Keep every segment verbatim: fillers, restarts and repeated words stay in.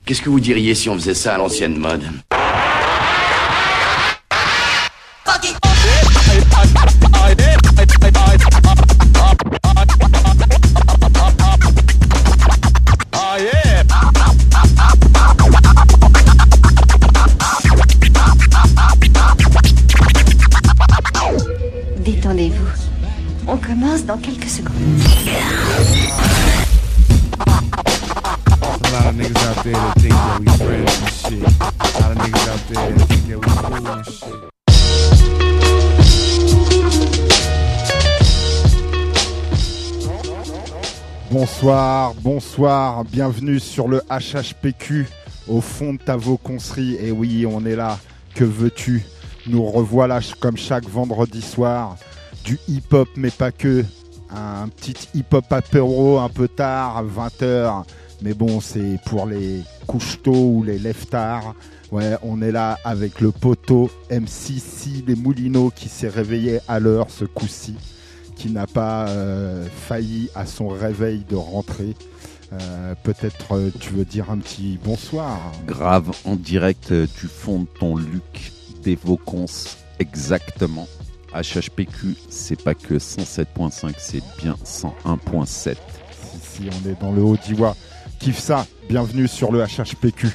Qu'est-ce que vous diriez si on faisait ça à l'ancienne mode? Détendez-vous. On commence dans quelques secondes. A lot of niggas out there that think that we friends and shit. A lot of niggas out there that think that we cool and shit. Bonsoir, bonsoir, bienvenue sur le H H P Q, au fond de ta vauconcerie. Et oui, on est là, que veux-tu? Nous revoilà comme chaque vendredi soir, du hip-hop mais pas que, un petit hip-hop apéro un peu tard, vingt heures, mais bon, c'est pour les couches-tôt ou les lève-tard. Ouais, on est là avec le poteau M C C les Moulineaux qui s'est réveillé à l'heure ce coup-ci, qui n'a pas euh, failli à son réveil de rentrée. Euh, peut-être euh, tu veux dire un petit bonsoir. Grave, en direct euh, du fond de ton Luc des Vauconces, exactement. H H P Q, c'est pas que cent sept virgule cinq, c'est bien cent un virgule sept. Si, si, on est dans le Haut-Diois. Kiffe ça, bienvenue sur le H H P Q.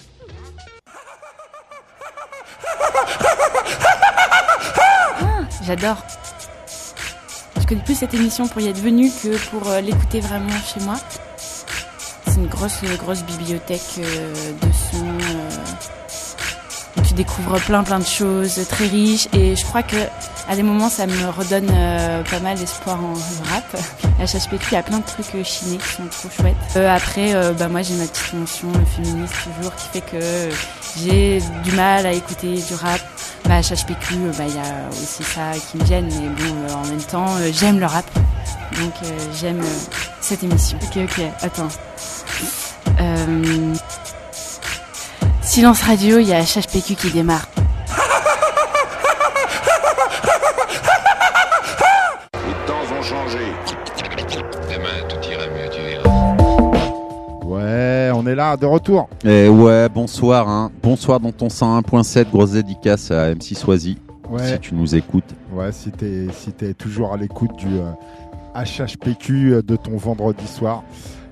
Ah, j'adore. Je connais plus cette émission pour y être venue que pour euh, l'écouter vraiment chez moi. C'est une grosse, grosse bibliothèque euh, de sons. Euh, où tu découvres plein, plein de choses très riches. Et je crois que à des moments, ça me redonne euh, pas mal d'espoir en rap. H H P Q, il y a plein de trucs euh, chinés qui sont trop chouettes. Euh, après, euh, bah, moi, j'ai ma petite mention euh, féministe toujours qui fait que euh, j'ai du mal à écouter du rap. Bah, H H P Q, il euh, bah, y a aussi ça qui me gêne, mais bon, euh, en même temps, euh, j'aime le rap. Donc, euh, j'aime euh, cette émission. Ok, ok, attends. Euh... Silence radio, il y a H H P Q qui démarre. Les temps ont changé. Demain, tout ira mieux, tu verras. Ouais, on est là, de retour. Et ouais, bonsoir, hein. Bonsoir dans ton cent un virgule sept, grosse dédicace à M C Swazi, Ouais. si tu nous écoutes. Ouais, si t'es, si t'es toujours à l'écoute du euh, H H P Q de ton vendredi soir.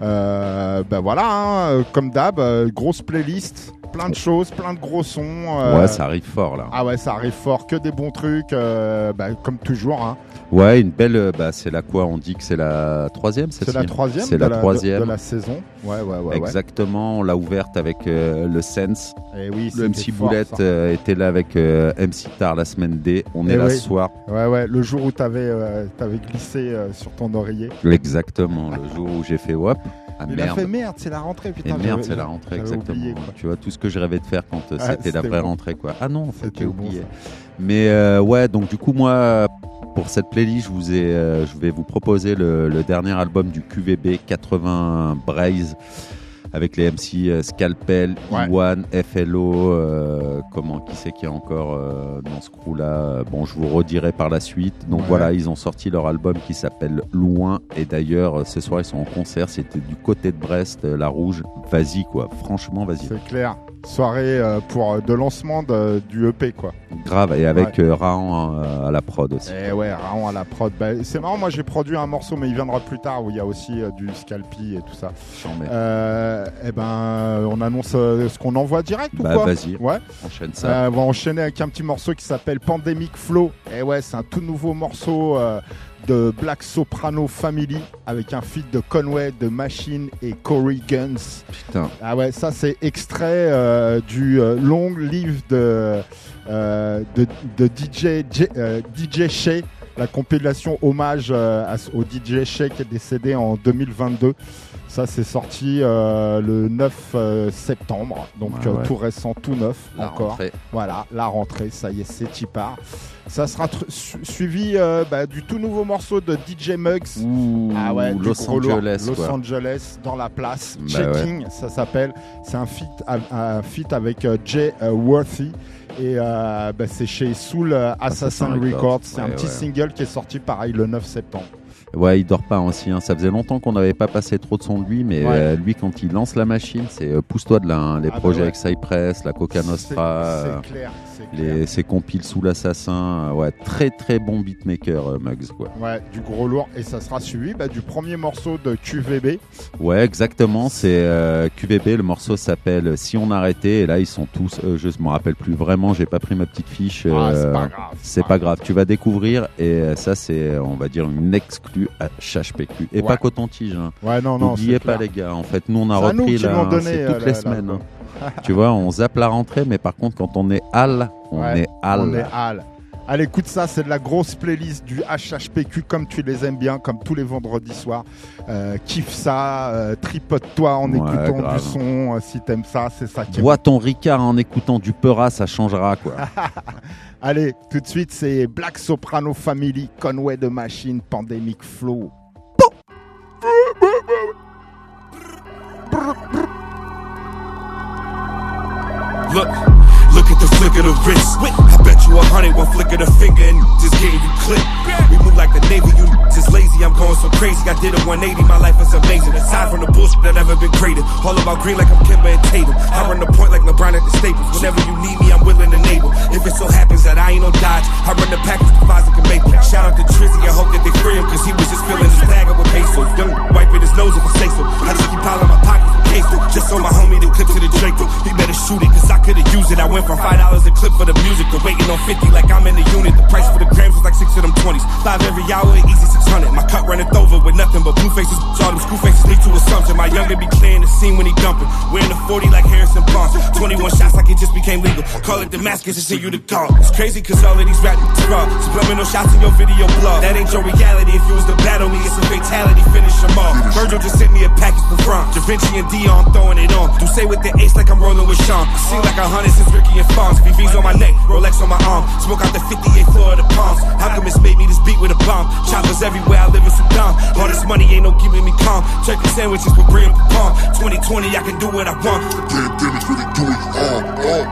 Euh, ben voilà, hein, comme d'hab, euh, grosse playlist. Plein de choses, plein de gros sons. Euh... Ouais, ça arrive fort là. Ah ouais, ça arrive fort, que des bons trucs, euh, bah, comme toujours. Hein. Ouais, une belle. Bah, c'est la quoi? On dit que c'est la troisième, c'est la troisième. C'est de la, la troisième de, de la saison. Ouais, ouais, ouais. Exactement. On l'a ouverte avec euh, le Sense. Et oui, le M C fort, Boulette euh, était là avec euh, M C Tar la semaine D. On Et est là oui. ce soir. Ouais, ouais. Le jour où t'avais, euh, t'avais glissé euh, sur ton oreiller. Exactement. Le jour où j'ai fait whoop. Ah, Il merde. a fait merde, c'est la rentrée, putain. Et merde, c'est la rentrée, exactement. Oublié, tu vois, tout ce que je rêvais de faire quand euh, ah, c'était, c'était la vraie bon. rentrée, quoi. Ah non, en fait, c'était j'ai bon, oublié. Ça. Mais euh, ouais, donc du coup, moi, pour cette playlist, je, vous ai, euh, je vais vous proposer le, le dernier album du Q V B quatre-vingts Braze, avec les M C euh, Scalpel, ouais. E un, F L O, euh, comment, qui c'est qui est encore euh, dans ce crew-là? Bon, je vous redirai par la suite. Donc ouais. Voilà, ils ont sorti leur album qui s'appelle Loin. Et d'ailleurs, ce soir, ils sont en concert. C'était du côté de Brest, euh, La Rouge. Vas-y, quoi. Franchement, vas-y. C'est clair. Soirée euh, pour euh, de lancement de, du E P, quoi. Grave. Et avec ouais. euh, Raon euh, à la prod aussi. Et ouais, Raon à la prod. Bah, c'est marrant, moi, j'ai produit un morceau, mais il viendra plus tard, où il y a aussi euh, du Scalpi et tout ça. Euh, et ben, on annonce euh, ce qu'on envoie direct ou bah, quoi? Vas-y, ouais. enchaîne ça. Euh, on va enchaîner avec un petit morceau qui s'appelle Pandemic Flow. Et ouais, c'est un tout nouveau morceau euh, de Black Soprano Family avec un feat de Conway, de Machine et Corey Guns. Putain. Ah ouais, ça c'est extrait euh, du euh, long livre de, euh, de, de D J, J, euh, D J Shay, la compilation hommage euh, à, au D J Shay qui est décédé en deux mille vingt-deux. Ça, c'est sorti euh, le neuf septembre, donc ah ouais. euh, tout récent, tout neuf la encore. Rentrée. Voilà, la rentrée, ça y est, c'est y part. Ça sera tr- su- suivi euh, bah, du tout nouveau morceau de D J Muggs. Ouh, ah ouais, Los Angeles. Los quoi. Angeles, dans la place. Bah Checking, ouais. Ça s'appelle. C'est un feat, un feat avec euh, Jay euh, Worthy. Et euh, bah, c'est chez Soul euh, Assassin, Assassin Records. C'est ouais, un petit ouais. single qui est sorti pareil le neuf septembre. Ouais, il dort pas aussi. Hein. Ça faisait longtemps qu'on n'avait pas passé trop de son de lui, mais ouais. euh, lui, quand il lance la machine, c'est euh, pousse-toi de là. Hein. Les ah projets bah ouais. avec Cypress, la Coca Nostra, c'est, c'est euh, clair, c'est les, clair. ses compiles sous l'assassin. Euh, ouais, très très bon beatmaker, euh, Muggs. Quoi. Ouais, du gros lourd. Et ça sera suivi bah, du premier morceau de Q V B. Ouais, exactement. C'est euh, Q V B. Le morceau s'appelle Si on arrêtait. Et là, ils sont tous. Euh, je me rappelle plus vraiment. J'ai pas pris ma petite fiche. Euh, ah, c'est pas grave. C'est pas grave. Tu vas découvrir. Et euh, ça, c'est, on va dire, une exclue à H H P Q. Et ouais. pas coton-tige. Hein. Ouais, non, non. N'oubliez pas, les gars. En fait, nous, on a c'est repris là. Hein, donné, c'est toutes euh, les la, semaines. La... Hein. Tu vois, on zappe la rentrée. Mais par contre, quand on est Hal, on ouais, est Hal. On est Hal. Allez, écoute ça, c'est de la grosse playlist du H H P Q comme tu les aimes bien, comme tous les vendredis soirs. Euh, kiffe ça, euh, tripote-toi en ouais, écoutant grave. du son. Euh, si t'aimes ça, c'est ça qui est. Bois ton Ricard en écoutant du Peura, ça changera quoi. Allez, tout de suite, c'est Black Soprano Family, Conway the Machine, Pandemic Flow. Look. Look at the flick of the wrist. I bet you a hundred, one flick of the finger and just gave you clip. We move like the Navy, you just lazy. I'm going so crazy. I did a one eighty, my life is amazing. Aside from the bullshit that ever been created. All about green like I'm Kimber and Tatum. I run the point like LeBron at the Staples. Whenever you need me, I'm willing to enable. If it so happens that I ain't no dodge, I run the package to Isaac and Maple. Shout out to Trizzy, I hope that they free him, cause he was just feeling his bag up with pesos. Young wiping his nose if I say so. I just keep piling my pockets with queso. Just so my homie the clip to the Draco. He better shoot it, cause I could've used it. I went from five dollars a clip for the music to waiting on fifty like I'm in the unit. The price for the grams was like six of them twenties. Five every hour, easy six hundred. My cup runneth over with nothing but blue faces. All them screw faces lead to assumption. My youngin' be clearing the scene when he dumping. Wearing a forty like Harrison Barnes. twenty-one shots like it just became legal. Call it Damascus and send you the call. It's crazy cause all of these rap niggas raw. Subliminal shots in your video blog. That ain't your reality. If you was to battle me, it's a fatality. Finish them all. Virgil just sent me a package from Franc. Da Vinci and Dion, I'm throwing it on. Do say with the ace like I'm rolling with Sean. Seem like a hundred since Ricky and Fonz. V V's on my neck, Rolex on my arm. Smoke out the fifty-eighth floor of the Palms. How come it's made me this beat with a bomb? Choppers everywhere, I live in Sudan. All this money ain't no keeping me calm. Turkey sandwiches with brie and pecan. twenty twenty, I can do what I want. The pandemic's really doing all, all.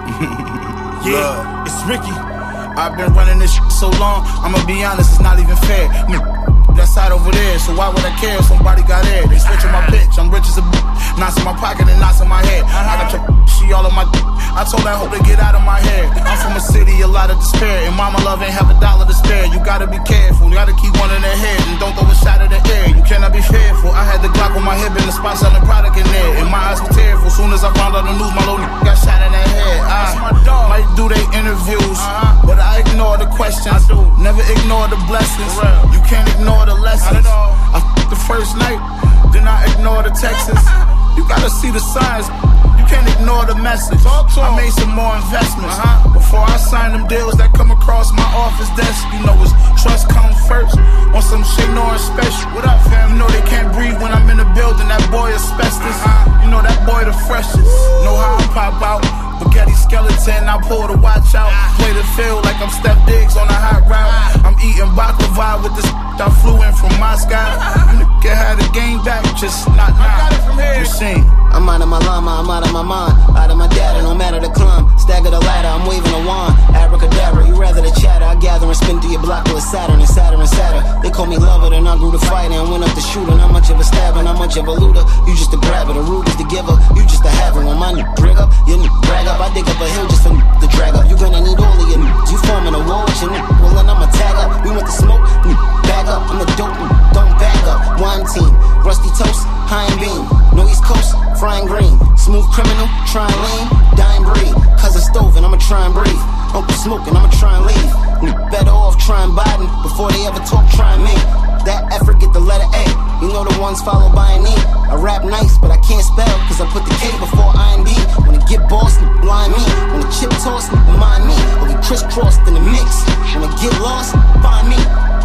Yeah, it's Ricky. I've been running this shit so long, I'ma be honest, it's not even fair. That side over there, so why would I care if somebody got air? They switching my bitch, I'm rich as a b***h. Knots in my pocket and knots in my head. I got your she all in my d***. I told her I hope to get out of my hair. I'm from a city, a lot of despair, and mama love ain't have a dollar to spare. You gotta be careful, you gotta keep one in their head, and don't throw a shot in the air. You cannot be fearful. I had the Glock on my hip in the spot selling product in there, and my eyes were tearful. Soon as I found out the news, my little got shot in the head. I might do they interviews, but I ignore the questions. Never ignore the blessings. You can't ignore the lessons. I f***ed the first night, then I ignore the texts. You gotta see the signs. You can't ignore the message. I made some more investments before I signed them deals that come across my office desk. You know it's trust comes first. On some Shay Norris special. What up, fam? You know they can't breathe when I'm in the building. That boy asbestos. You know that boy the freshest. Know how I pop out. Spaghetti skeleton, I pull the watch out. Play the field like I'm Steph Diggs on a hot route. I'm eating baklava with this. I flew in from Moscow. You nigga had a game back, just not now. You seen? I'm out of my llama, I'm out of my mind. Out of my data, no matter the climb. Stagger the ladder, I'm waving a wand. Abracadabra, you rather the chatter. I gather and spin through your block with Saturn and Saturn and Saturn. They call me lover, then I grew to fight and went up the shooter. Not much of a stabber, not much of a looter. You just a grabber, the root is the giver. You just a haver. When my nigga rig up, you nigga brag up. I dig up a hill just for the drag up. You gonna need all of your niggas. You forming a wall with your nigga. Well, then I'ma tag up. We want the smoke, bag up. I'm the dope, don't back up. One team, rusty toast, high and beam. No East Coast, frying green. Smooth criminal, try and lean. Dying breed, cousin stove and I'ma try and breathe. Uncle smoking, I'ma try and leave. Better off trying Biden before they ever talk trying me. That effort get the letter A. You know the ones followed by an E. I rap nice, but I can't spell, cause I put the K before I N D. When it get bossed, blind me. When the chip tossed, mind me. Or get crisscrossed in the mix. When it get lost, find me.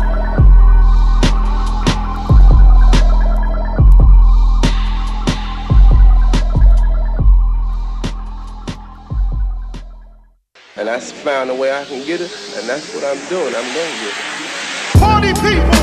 And I found a way I can get it, and that's what I'm doing. I'm gonna get it. Party people!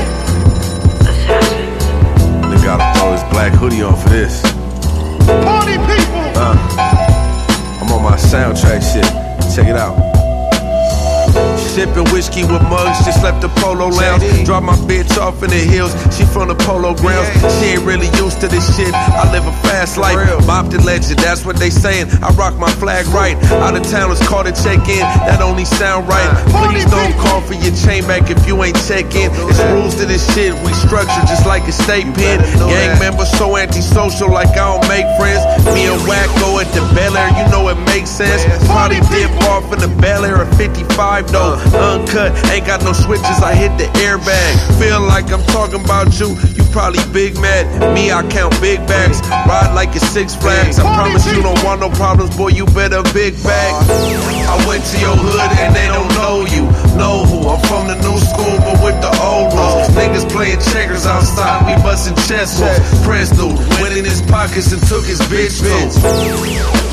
They gotta throw his black hoodie on for this. Party people! Uh, I'm on my soundtrack shit. Check it out. Sipping whiskey with mugs, just left the Polo Lounge. Drop my bitch off in the hills, she from the Polo Grounds. She ain't really used to this shit, I live a fast life. Mob the legend, that's what they saying. I rock my flag right. Out of town, let's call to check in, that only sound right. Please don't call for your chain back if you ain't check in. It's rules to this shit, we structure just like a state pen. Gang members so antisocial like I don't make friends. Me and Wacko at the Bel Air, you know it makes sense. Probably dip off in the Bel Air at fifty-five though. Uncut, ain't got no switches, I hit the airbag. Feel like I'm talking about you, you probably big mad. Me, I count big bags, ride like it's Six Flags. I promise you don't want no problems, boy, you better big bag. I went to your hood and they don't know you. Know who, I'm from the new school but with the old rules. Niggas playing checkers outside, we bustin' chess moves. Prince dude, went in his pockets and took his bitch too.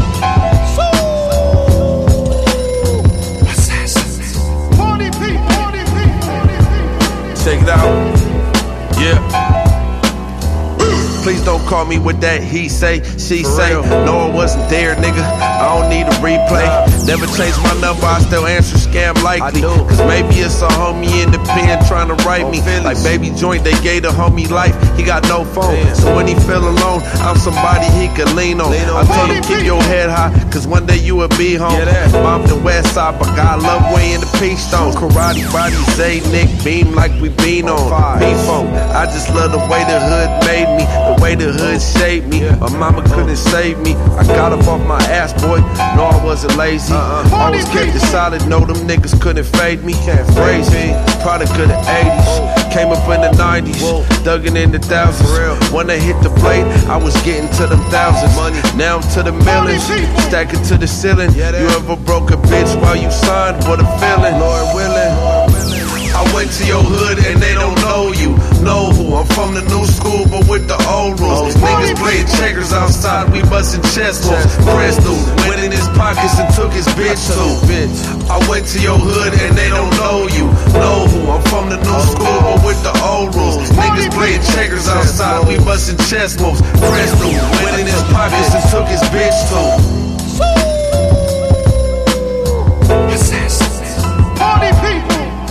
Check it out, yeah. Please don't call me with that he say, she say. No, I wasn't there, nigga, I don't need a replay. Never changed my number, I still answer scam likely. Cause maybe it's a homie in the pen trying to write me. Like Baby Joint, they gave the homie life, he got no phone. So when he feel alone, I'm somebody he could lean on. I told him keep your head high, cause one day you will be home. Mom the west side, but God love way in the peach stone. Karate body, Zay, Nick, beam like we been on. P-phone, I just love the way the hood made me. The way the hood shaped me, my mama couldn't save me. I got up off my ass, boy, no I wasn't lazy. Always kept it solid, no them niggas couldn't fade me. Crazy, product of the eighties, came up in the nineties, dug it in the thousands. When I hit the plate, I was getting to them thousands. Now I'm to the millions, stacking to the ceiling. You ever broke a bitch while you signed? What a feeling, Lord willing. I went to your hood and they don't know you. Know who, I'm from the new school but with the old rules. Niggas playing checkers outside, we bustin' chess moves. Prince dude, went in his pockets and took his bitch too. I went to your hood and they don't know you. Know who, I'm from the new school but with the old rules. Niggas playing checkers outside, we bustin' chess moves. Prince dude, went in his pockets and took his bitch too. Party people.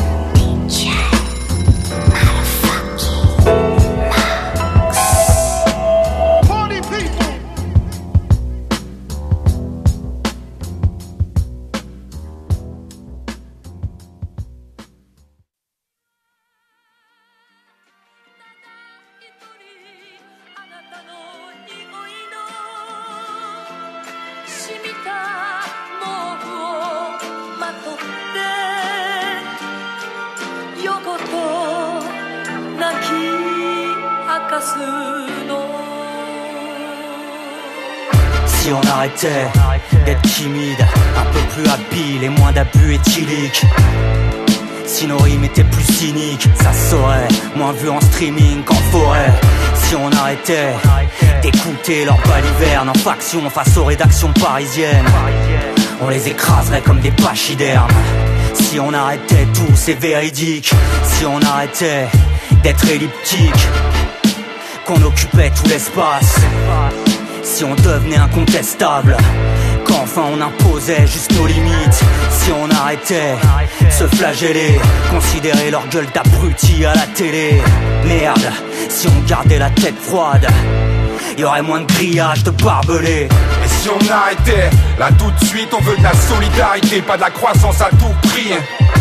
Si on arrêtait d'être timide, un peu plus habile et moins d'abus éthyliques. Si nos rimes étaient plus cyniques, ça se saurait, moins vu en streaming qu'en forêt. Si on arrêtait d'écouter leurs balivernes en faction face aux rédactions parisiennes, on les écraserait comme des pachydermes. Si on arrêtait tout, c'est véridique. Si on arrêtait d'être elliptique, qu'on occupait tout l'espace. Si on devenait incontestable, qu'enfin on imposait juste nos limites. Si on arrêtait se flageller, considérer leur gueule d'abrutis à la télé. Merde, si on gardait la tête froide, y aurait moins de grillage de barbelés. Et si on arrêtait, là tout de suite on veut de la solidarité, pas de la croissance à tout prix.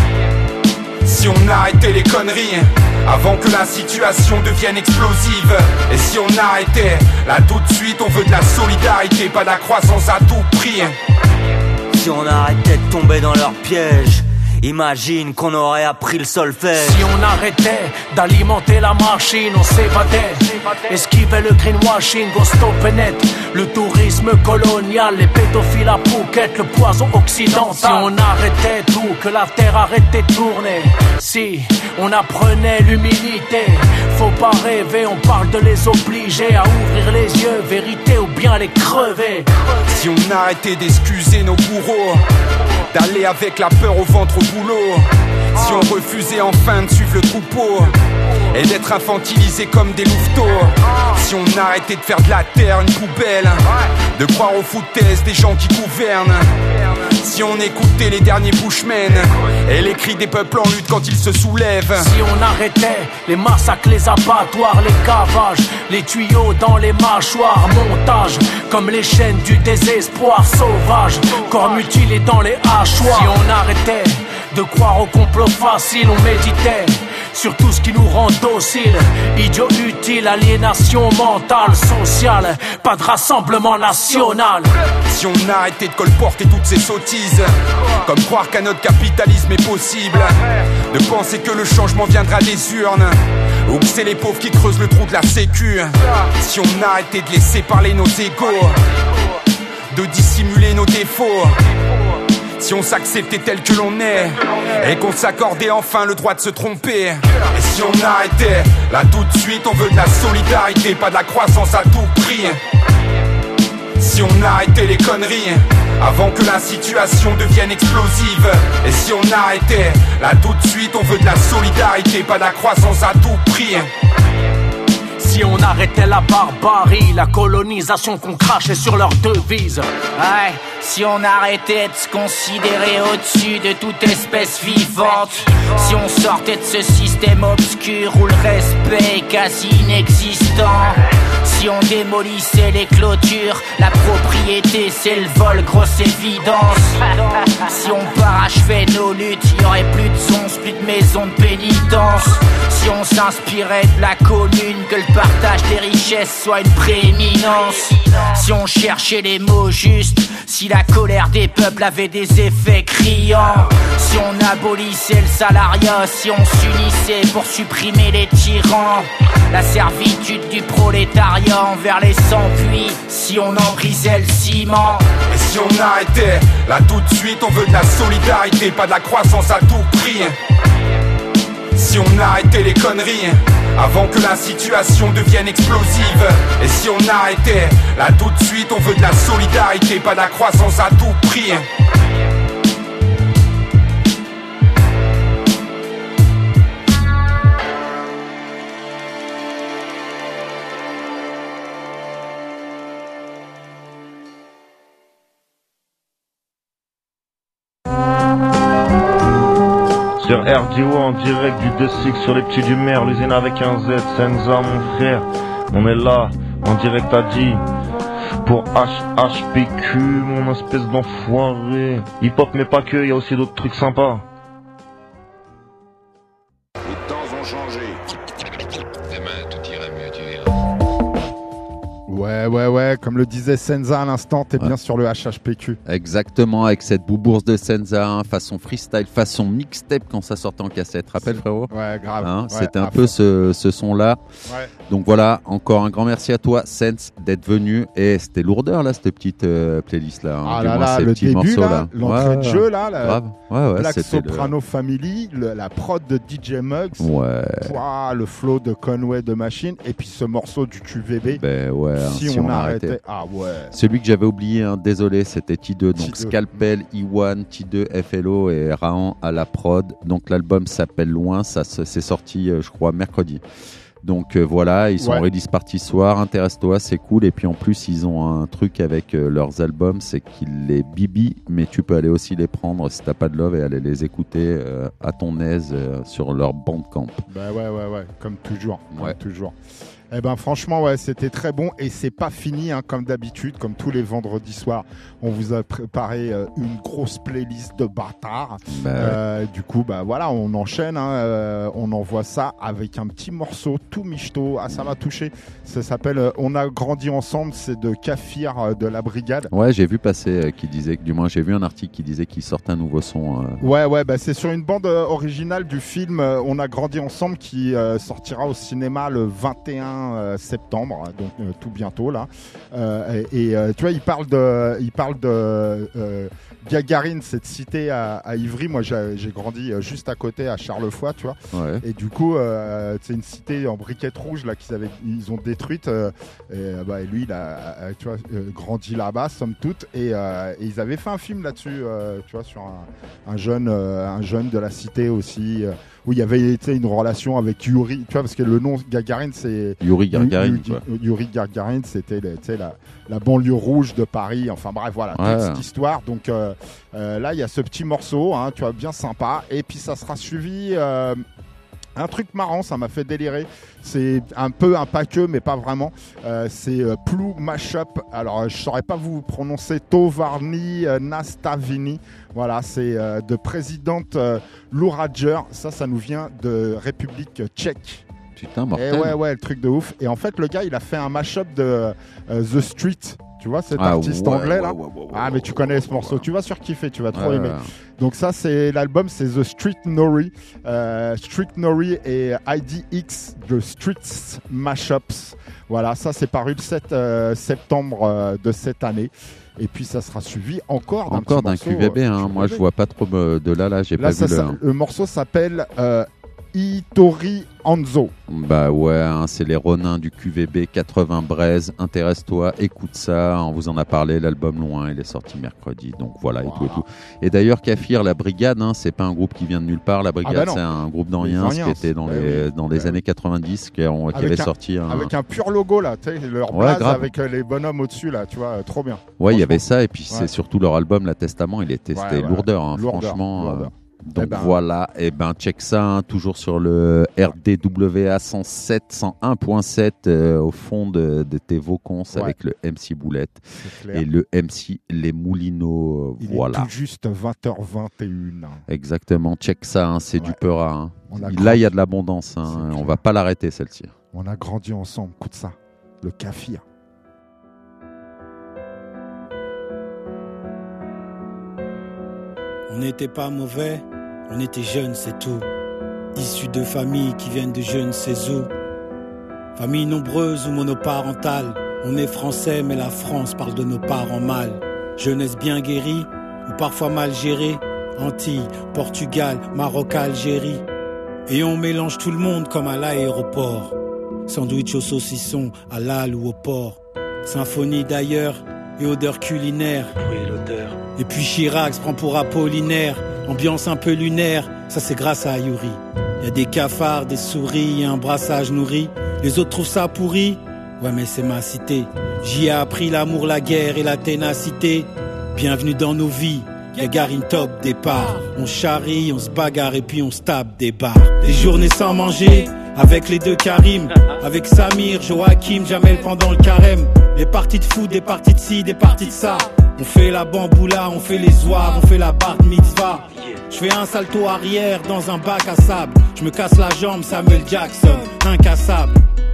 Si on arrêtait les conneries, avant que la situation devienne explosive. Et si on arrêtait, là tout de suite on veut de la solidarité, pas de la croissance à tout prix. Si on arrêtait de tomber dans leur piège, imagine qu'on aurait appris le solfège. Si on arrêtait d'alimenter la machine, on s'évadait, esquivait le greenwashing, on stoppait net le tourisme colonial, les pédophiles à Phuket, le poison occidental. Si on arrêtait tout, que la terre arrêtait de tourner. Si on apprenait l'humilité, faut pas rêver, on parle de les obliger à ouvrir les yeux, vérité ou bien les crever. Si on arrêtait d'excuser nos bourreaux, d'aller avec la peur au ventre au boulot. Si on refusait enfin de suivre le troupeau et d'être infantilisé comme des louveteaux. Si on arrêtait de faire de la terre une poubelle, de croire aux foutaises des gens qui gouvernent. Si on écoutait les derniers Bushmen et les cris des peuples en lutte quand ils se soulèvent. Si on arrêtait les massacres, les abattoirs, les cavages, les tuyaux dans les mâchoires, montage comme les chaînes du désespoir sauvage, corps mutilés dans les hachoirs. Si on arrêtait de croire au complot facile, on méditait sur tout ce qui nous rend dociles. Idiot utile, aliénation mentale, sociale, pas de rassemblement national. Si on arrêtait de colporter toutes ces sottises, comme croire qu'à notre capitalisme est possible, de penser que le changement viendra des urnes, ou que c'est les pauvres qui creusent le trou de la sécu. Si on arrêtait de laisser parler nos égos, de dissimuler nos défauts, si on s'acceptait tel que l'on est, et qu'on s'accordait enfin le droit de se tromper. Et si on arrêtait, là tout de suite on veut de la solidarité, pas de la croissance à tout prix. Si on arrêtait les conneries, avant que la situation devienne explosive. Et si on arrêtait, là tout de suite on veut de la solidarité, pas de la croissance à tout prix. Si on arrêtait la barbarie, la colonisation qu'on crachait sur leurs devises. Ouais, si on arrêtait de se considérer au-dessus de toute espèce vivante. Si on sortait de ce système obscur où le respect est quasi inexistant. Si on démolissait les clôtures, la propriété c'est le vol, grosse évidence. Si on parachevait nos luttes, il y aurait plus de zonzes, plus de maisons de pénitence. Si on s'inspirait de la commune, que le partage des richesses soit une prééminence. Si on cherchait les mots justes, si la colère des peuples avait des effets criants. Si on abolissait le salariat, si on s'unissait pour supprimer les tyrans. La servitude du prolétariat envers les sans-puits, si on en brisait le ciment. Et si on arrêtait, là tout de suite on veut de la solidarité, pas de la croissance à tout prix. Si on arrêtait les conneries, avant que la situation devienne explosive. Et si on arrêtait, là tout de suite on veut de la solidarité, pas de la croissance à tout prix. Sur R D O en direct du deux six sur les petits du maire, l'usine avec un Z, Senza mon frère. On est là, en direct à dit pour H H P Q, mon espèce d'enfoiré. Hip hop mais pas que, y a aussi d'autres trucs sympas. Les temps ont changé. Demain tout ira mieux, tu verras. Ouais, ouais, ouais, comme le disait Senza à l'instant, t'es ouais. bien sur le H H P Q. Exactement, avec cette boubourse de Senza, hein, façon freestyle, façon mixtape quand ça sortait en cassette. Rappelle, frérot ? Ouais, grave. Hein, ouais, c'était un peu ce, ce son-là. Ouais. Donc voilà, encore un grand merci à toi, Sens, d'être venu. Et c'était lourdeur, là, cette petite euh, playlist-là. Hein, ah là moins, là, le début, morceaux, là, là. l'entrée ouais, de jeu, là. La... Grave. Ouais, ouais, Black Soprano le... Family, le, la prod de D J Muggs. Ouais. Pouah, le flow de Conway de Machine. Et puis ce morceau du Q V B. Ben ouais, si, hein, si on, on arrêtait. Ah ouais. Celui que j'avais oublié, hein, désolé, c'était T deux. Donc T deux. Scalpel, E un, T deux, F L O et Rahan à la prod. Donc l'album s'appelle Loin, ça c'est sorti, euh, je crois, mercredi. Donc euh, voilà, ils sont ouais. release party ce soir, intéresse-toi, c'est cool. Et puis en plus, ils ont un truc avec euh, leurs albums, c'est qu'ils les bibient, mais tu peux aller aussi les prendre si t'as pas de love et aller les écouter euh, à ton aise euh, sur leur Bandcamp. Bah ouais, ouais, ouais, comme toujours, ouais. comme toujours. Eh ben franchement ouais c'était très bon et c'est pas fini hein, comme d'habitude, comme tous les vendredis soirs on vous a préparé euh, une grosse playlist de bâtards. Bah, euh, ouais. Du coup bah voilà on enchaîne, hein, euh, on envoie ça avec un petit morceau tout michto. Ah ça m'a touché. Ça s'appelle euh, On a grandi ensemble, c'est de Kafir euh, de la Brigade. Ouais j'ai vu passer euh, qui disait que du moins j'ai vu un article qui disait qu'il sortait un nouveau son. Euh... Ouais ouais bah c'est sur une bande euh, originale du film euh, On a grandi ensemble qui euh, sortira au cinéma le vingt et un septembre, donc euh, tout bientôt là. Euh, et, et euh, tu vois, il parle de, il parle de euh, Gagarine, cette cité à, à Ivry. Moi, j'ai, j'ai grandi euh, juste à côté, à Charlefoix, tu vois. Ouais. Et du coup, euh, c'est une cité en briquettes rouges là qu'ils avaient, ils ont détruite. Euh, et, bah, et lui, il a, euh, tu vois, euh, grandi là-bas, somme toute. Et, euh, et ils avaient fait un film là-dessus, euh, tu vois, sur un, un jeune, euh, un jeune de la cité aussi. Euh, où il y avait une relation avec Yuri, tu vois, parce que le nom Gagarine c'est Yuri Gagarin. Yuri, Yuri Gagarin, c'était la, la banlieue rouge de Paris. Enfin bref, voilà, ouais. toute cette histoire. Donc euh, euh, là, il y a ce petit morceau, hein, tu vois, bien sympa. Et puis ça sera suivi. Euh, Un truc marrant, ça m'a fait délirer. C'est un peu un pas que, mais pas vraiment. Euh, c'est euh, Plou Mashup. Alors, euh, je saurais pas vous prononcer Tovarni euh, Nastavini. Voilà, c'est euh, de présidente euh, Lourager. Ça, ça nous vient de République tchèque. Putain, mortel. Et ouais, ouais, le truc de ouf. Et en fait, le gars, il a fait un mashup de euh, The Street. Tu vois, cet ah, artiste ouais, anglais là. Ouais, ouais, ouais, ah, mais tu connais ouais, ce morceau. Ouais. Tu vas surkiffer, tu vas trop ouais, aimer. Ouais. Donc ça, c'est l'album, c'est The Street Nori, euh, Street Nori et I D X, The Streets Mashups. Voilà, ça c'est paru le sept euh, septembre euh, de cette année. Et puis ça sera suivi encore d'un encore petit d'un morceau, Q V B. Hein. Euh, Moi, je vois pas trop de là. Là, j'ai là, pas ça, vu ça, le... le morceau s'appelle euh, Itori Anzo. Bah ouais, hein, c'est les Ronins du Q V B quatre-vingts Braise. Intéresse-toi, écoute ça. On vous en a parlé. L'album Loin, il est sorti mercredi. Donc voilà, wow. et tout et tout. Et d'ailleurs, Kafir, la Brigade, hein, c'est pas un groupe qui vient de nulle part. La Brigade, ah bah c'est un groupe d'Oriens qui était dans bah les oui. dans les bah années oui. quatre-vingt-dix, qui, ont, qui avait un, sorti un... avec un pur logo là, tu sais, leur ouais, blaze grave. avec les bonhommes au-dessus là, tu vois, euh, trop bien. Ouais, il y avait ça et puis ouais. c'est surtout leur album, La Testament, il était, c'était ouais, ouais. lourdeur, hein, lourdeur, franchement. Lourdeur. Euh, Donc eh ben, voilà, et eh ben check ça, hein, toujours sur le R D W A cent sept, cent un point sept euh, au fond de, de tes vocons ouais. avec le M C Boulette et le M C Les Moulineaux. Il voilà. est tout juste vingt heures vingt et une. Exactement, check ça, hein, c'est ouais. du Peura. Hein. Là, grandi. Il y a de l'abondance, hein, on va pas l'arrêter celle-ci. On a grandi ensemble, écoute ça, le Kafir. On n'était pas mauvais, on était jeunes, c'est tout. Issus de familles qui viennent de je ne sais où. Familles nombreuses ou monoparentales. On est français, mais la France parle de nos parents mal. Jeunesse bien guérie, ou parfois mal gérée. Antilles, Portugal, Maroc, Algérie. Et on mélange tout le monde comme à l'aéroport. Sandwich au saucisson, à l'al ou au porc. Symphonie d'ailleurs et odeur culinaire. Oui, l'odeur. Et puis Chirac se prend pour Apollinaire. Ambiance un peu lunaire, ça c'est grâce à Yuri. Y a des cafards, des souris et un brassage nourri. Les autres trouvent ça pourri. Ouais mais c'est ma cité. J'y ai appris l'amour, la guerre et la ténacité. Bienvenue dans nos vies. Gagarine top départ. On charrie, on se bagarre et puis on se tape des barres. Des journées sans manger, avec les deux Karim. Avec Samir, Joachim, Jamel pendant le carême. Les parties de foot, des parties de ci, des parties de ça. On fait la bamboula, on fait les zouaves, on fait la bar mitzvah. Je fais un salto arrière dans un bac à sable. Je me casse la jambe, Samuel Jackson, incassable.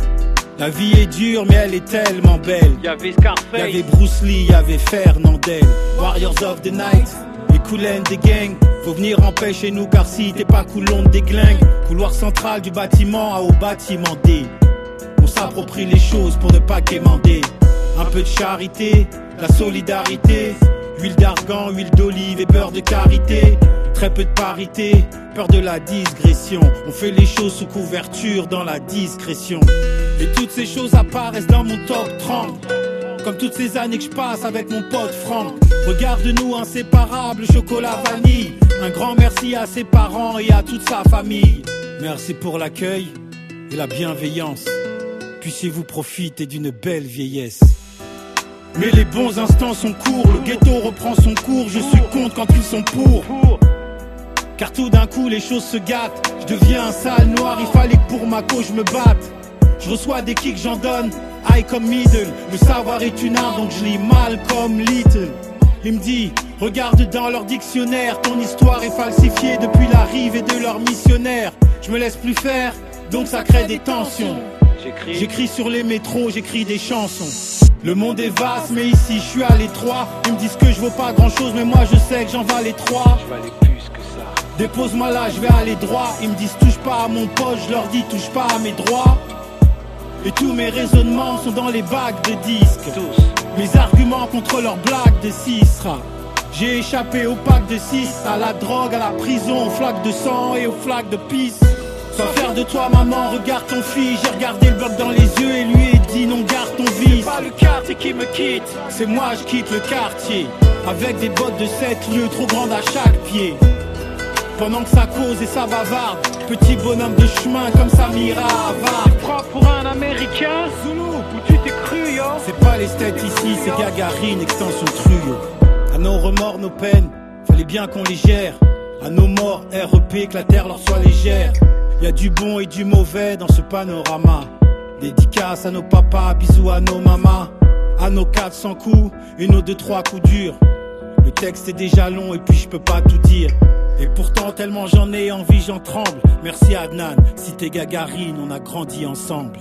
La vie est dure mais elle est tellement belle. Y'avait Scarface, y'avait Bruce Lee, y'avait Fernandel. Warriors of the Night, les coulènes des gangs. Faut venir en paix chez nous car si t'es pas cool on te déglingue. Couloir central du bâtiment A au bâtiment D. On s'approprie les choses pour ne pas quémander. Un peu de charité, la solidarité. Huile d'argan, huile d'olive et beurre de karité. Très peu de parité, peur de la digression. On fait les choses sous couverture dans la discrétion. Et toutes ces choses apparaissent dans mon top trente. Comme toutes ces années que je passe avec mon pote Franck. Regarde-nous inséparables, chocolat vanille. Un grand merci à ses parents et à toute sa famille. Merci pour l'accueil et la bienveillance. Puissiez-vous profiter d'une belle vieillesse. Mais les bons instants sont courts, le ghetto reprend son cours. Je suis contre quand ils sont pour. Car tout d'un coup les choses se gâtent. Je deviens un sale noir, il fallait que pour ma cause je me batte. Je reçois des kicks, j'en donne, high comme middle. Le savoir est une arme donc je lis mal comme little. Il me dit, regarde dans leur dictionnaire. Ton histoire est falsifiée depuis l'arrivée de leurs missionnaires. Je me laisse plus faire, donc ça crée des tensions. J'écris, j'écris sur les métros, j'écris des chansons. Le monde est vaste mais ici je suis à l'étroit. Ils me disent que je vaux pas grand chose mais moi je sais que j'en valais trois. Je valais plus que ça. Dépose-moi là, je vais aller droit. Ils me disent touche pas à mon poste, je leur dis touche pas à mes droits. Et tous mes raisonnements sont dans les bacs de disques. Tous. Mes arguments contre leurs blagues de Cisra. J'ai échappé au pack de six, à la drogue, à la prison, aux flaques de sang et aux flaques de pisse. Sois fier de toi maman, regarde ton fils. J'ai regardé le bloc dans les yeux et lui ai dit non garde ton vice. C'est pas le quartier qui me quitte, c'est moi je quitte le quartier. Avec des bottes de sept lieues trop grandes à chaque pied. pendant que ça cause et ça bavarde. Petit bonhomme de chemin comme Samira Havard. Tu prends pour un américain? Zulu, où tu t'es cru, yo? C'est pas les têtes ici, c'est Gagarine, extension Truyo. À nos remords, nos peines, fallait bien qu'on les gère. À nos morts, R E P, que la terre leur soit légère. Y'a du bon et du mauvais dans ce panorama. Dédicace à nos papas, bisous à nos mamas. À nos quatre cents coups, et nos deux trois coups durs. Le texte est déjà long et puis je peux pas tout dire. Et pourtant tellement j'en ai envie, j'en tremble. Merci Adnan, si t'es Gagarine, on a grandi ensemble.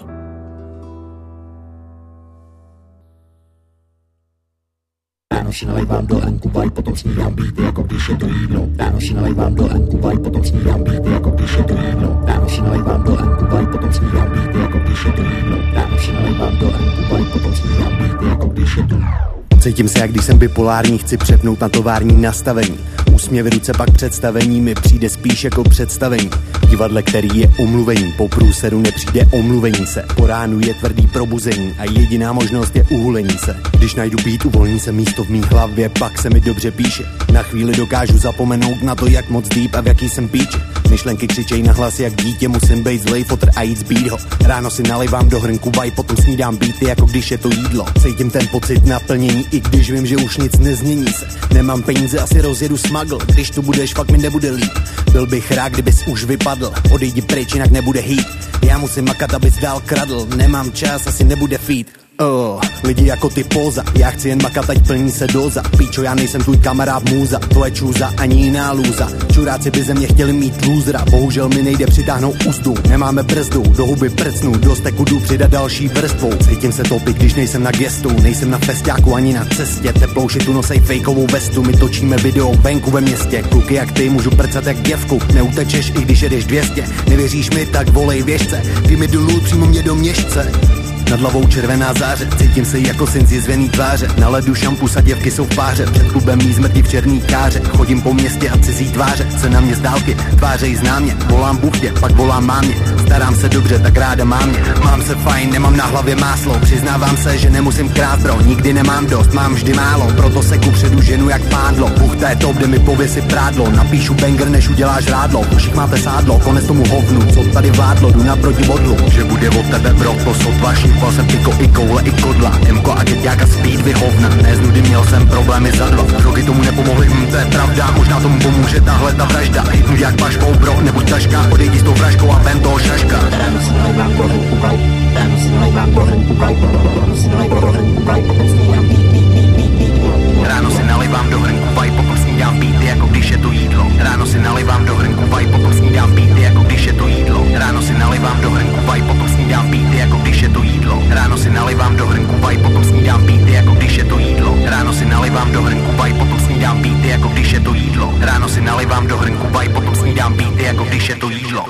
Ráno si nalejvám do hrnku vaj, potom snídám bíty, jako když je to jídlo. Ráno si nalejvám do hrnku vaj, potom snídám bíty, jako když je to jídlo. Ráno si nalejvám do hrnku vaj, potom snídám bíty, jako když je to jídlo. Ráno si nalejvám do hrnku vaj, potom snídám bíty, jako když je to jídlo. Cítím se, jak když jsem bipolární, chci přepnout na tovární nastavení. Úsměv ruce pak představení mi přijde spíš jako představení. Divadle, který je omluvením, po průseru nepřijde omluvení se. Po ránu je tvrdý probuzení a jediná možnost je uhulení se. Když najdu beat, uvolní se místo v mý hlavě, pak se mi dobře píše. Na chvíli dokážu zapomenout na to, jak moc deep a v jaký jsem píče. Myšlenky křičej na hlas jak dítě, musím bejt zlej fotr a jít zbít ho. Ráno si nalejvám do hrnku vaj, potom snídám beaty, jako když je to jídlo. Cítím ten pocit naplnění, i když vím, že už nic nezmění se. Nemám peníze, asi rozjedu smagl, když tu budeš, fakt mi nebude líp. Byl bych rád, kdybys už vypadl, odejdi pryč, jinak nebude hít. Já musím makat, abys dál kradl, nemám čas, asi nebude feed. Oh, lidi jako ty póza, já chci jen makat, ať plní se doza. Píčo, já nejsem tvůj kamarád můza, tvoje čůza, ani jiná lůza. Čuráci by ze mě chtěli mít lůzra, bohužel mi nejde přitáhnout úzdu. Nemáme brzdu, do huby prcnu, do steku jdu přidat další vrstvou. Cítím se topit, když nejsem na gestu, nejsem na festiáku ani na cestě. Teplou šitu nosej fejkovou vestu, my točíme video venku ve městě. Kluky jak ty, můžu prcat jak děvku, neutečeš, i když jedeš dvě stě. Nevěříš mi, tak volej věžce, ty mi dolů přímo mě do měšce. Nad hlavou červená záře, cítím se jako syn zjizvený tváře. Na ledu šampus a děvky jsou v páře, před klubem mý zmrti v černý káře. Chodím po městě a cizí tváře, se na mě z dálky tvářejí známě. Volám buchtě, pak volám mámě, starám se dobře, tak ráda mám mě. Mám se fajn, nemám na hlavě máslo, přiznávám se, že nemusím krát bro. Nikdy nemám dost, mám vždy málo, proto se kupředu ženu jak pádlo. Buchta je to, kde mi pověsi prádlo, napíšu banger, než uděláš rádlo. Všich máte sádlo, konec tomu hovnu, co tady vládlo, jdu naproti vodlu. Že bude od tebe bro, to sotva šípal jsem piko i koule i kodla. Emko a geťáka speed vyhovna, ne z nudy měl jsem problémy za dva. Drogy tomu nepomohly, hm, to je pravda, možná tomu pomůže tahle ta vražda. Hitnu jak paškou bro, nebuď taška, odejdi s tou vražkou a ven toho šaška. Ráno si nalejvám do hrnku vaj, ráno si nalejvám do hrnku vaj, ráno si nalejvám do hrnku vaj, potom snídám beat, beat, beat, beat, beat. Ráno si nalejvám do hrnku vaj, potom snídám beaty, jako když je to jídlo. Ráno si nalejvám do hrnku vaj, potom snídám beaty, jako když je to jídlo. Ráno si nalejvám do hrnku vaj, potom snídám beaty, jako když je to jídlo. Ráno si nalejvám do hrnku vaj, potom snídám beaty, jako když je to jídlo. Ráno si nalejvám do hrnku vaj, potom snídám beaty, jako když je to jídlo. Ráno si nalejvám do hrnku vaj, potom snídám beaty, jako když je to jídlo.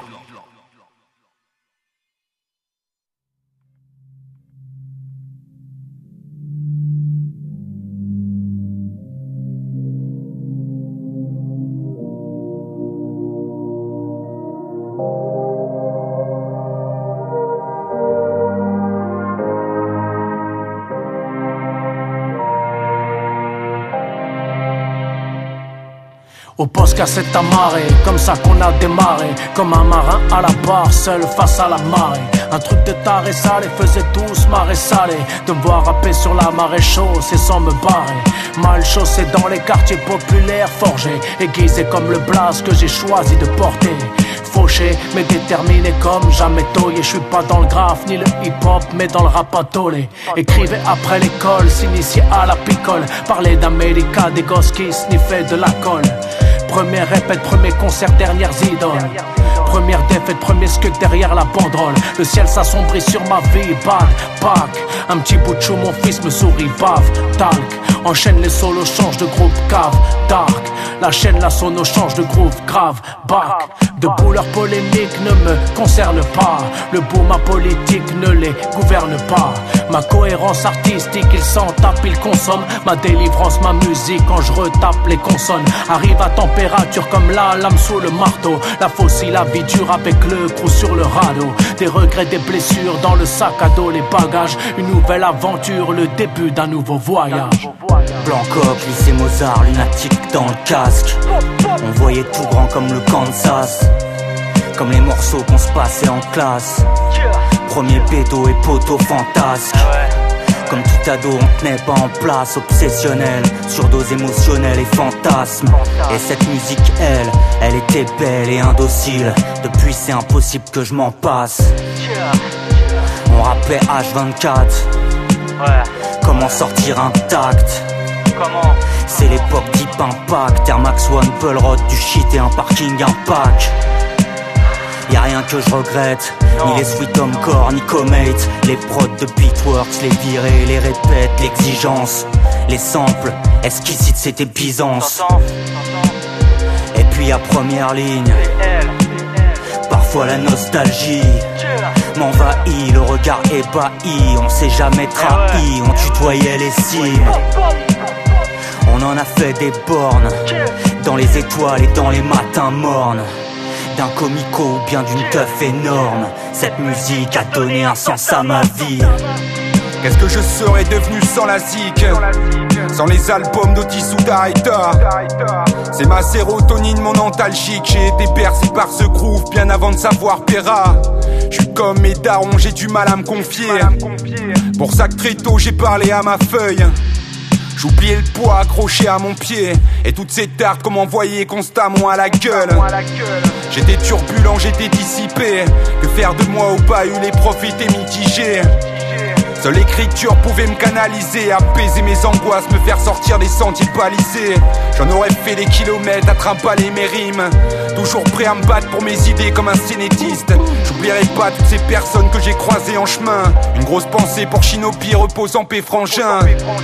Au poste cassette amarré, comme ça qu'on a démarré. Comme un marin à la barre, seul face à la marée. Un truc de taré ça les faisait tous marrer salé. De me voir rapper sur la marée chausse et sans me barrer. Mal chaussé dans les quartiers populaires forgés, aiguisé comme le blaze que j'ai choisi de porter. Fauché, mais déterminé comme jamais toyé. Je suis pas dans le graphe ni le hip-hop, mais dans le rap atolé. Écrivait après l'école, s'initier à la picole. Parler d'América, des gosses qui sniffaient de la colle. Première répète, premier concert, dernières idoles. Première défaite, premier skunk derrière la banderole. Le ciel s'assombrit sur ma vie, bad, back. Un petit bout de chou, mon fils me sourit, bave, talc. Enchaîne les solos, change de groupe, cave, dark. La chaîne, la sono, change de groove, grave, back. Debout leur polémique ne me concerne pas. Le bout, ma politique ne les gouverne pas. Ma cohérence artistique, ils s'en tapent, ils consomment. Ma délivrance, ma musique, quand je retape les consonnes. Arrive à température comme la lame sous le marteau. La faucille, la vie dure avec le crew sur le radeau. Des regrets, des blessures dans le sac à dos, les bagages. Une nouvelle aventure, le début d'un nouveau voyage. Blancoc, lycée Mozart, lunatique dans le casque. On voyait tout grand comme le Kansas, comme les morceaux qu'on se passait en classe. Premier pédo et poteau fantasque. Comme tout ado, on tenait pas en place, obsessionnel, surdose émotionnelle et fantasme. Et cette musique, elle, elle était belle et indocile. Depuis, c'est impossible que je m'en passe. On rappelait H vingt-quatre. Comment sortir intact? C'est l'époque Deep Impact, Air Max One, Pearl Road, du shit et un parking, un pack. Y'a rien que je regrette, non. Ni les Sweet Homecore, ni Comate. Les prods de Beatworks, les virés, les répètes, l'exigence. Les samples, exquisites, c'était Byzance. Et puis à première ligne, parfois la nostalgie m'envahit, le regard ébahi. On s'est jamais trahi, on tutoyait les cimes. On en a fait des bornes, dans les étoiles et dans les matins mornes. D'un comico ou bien d'une teuf énorme, cette musique a donné un sens à ma vie. Qu'est-ce que je serais devenu sans la zik, sans les albums d'Otis ou d'Aïta? C'est ma sérotonine, mon antalgique. J'ai été percé par ce groove bien avant de savoir Péra. J'suis comme mes darons, j'ai du mal à me confier. Pour ça que très tôt j'ai parlé à ma feuille. J'oubliais le poids accroché à mon pied, et toutes ces tartes qu'on m'envoyait constamment à la gueule. J'étais turbulent, j'étais dissipé. Que faire de moi ou pas eu, les profs étaient mitigés. Seule l'écriture pouvait me canaliser, apaiser mes angoisses, me faire sortir des sentiers balisés. J'en aurais fait des kilomètres à trimballer mes rimes, toujours prêt à me battre pour mes idées comme un cinétiste. J'oublierai pas toutes ces personnes que j'ai croisées en chemin. Une grosse pensée pour Shinobi, repose en paix frangin.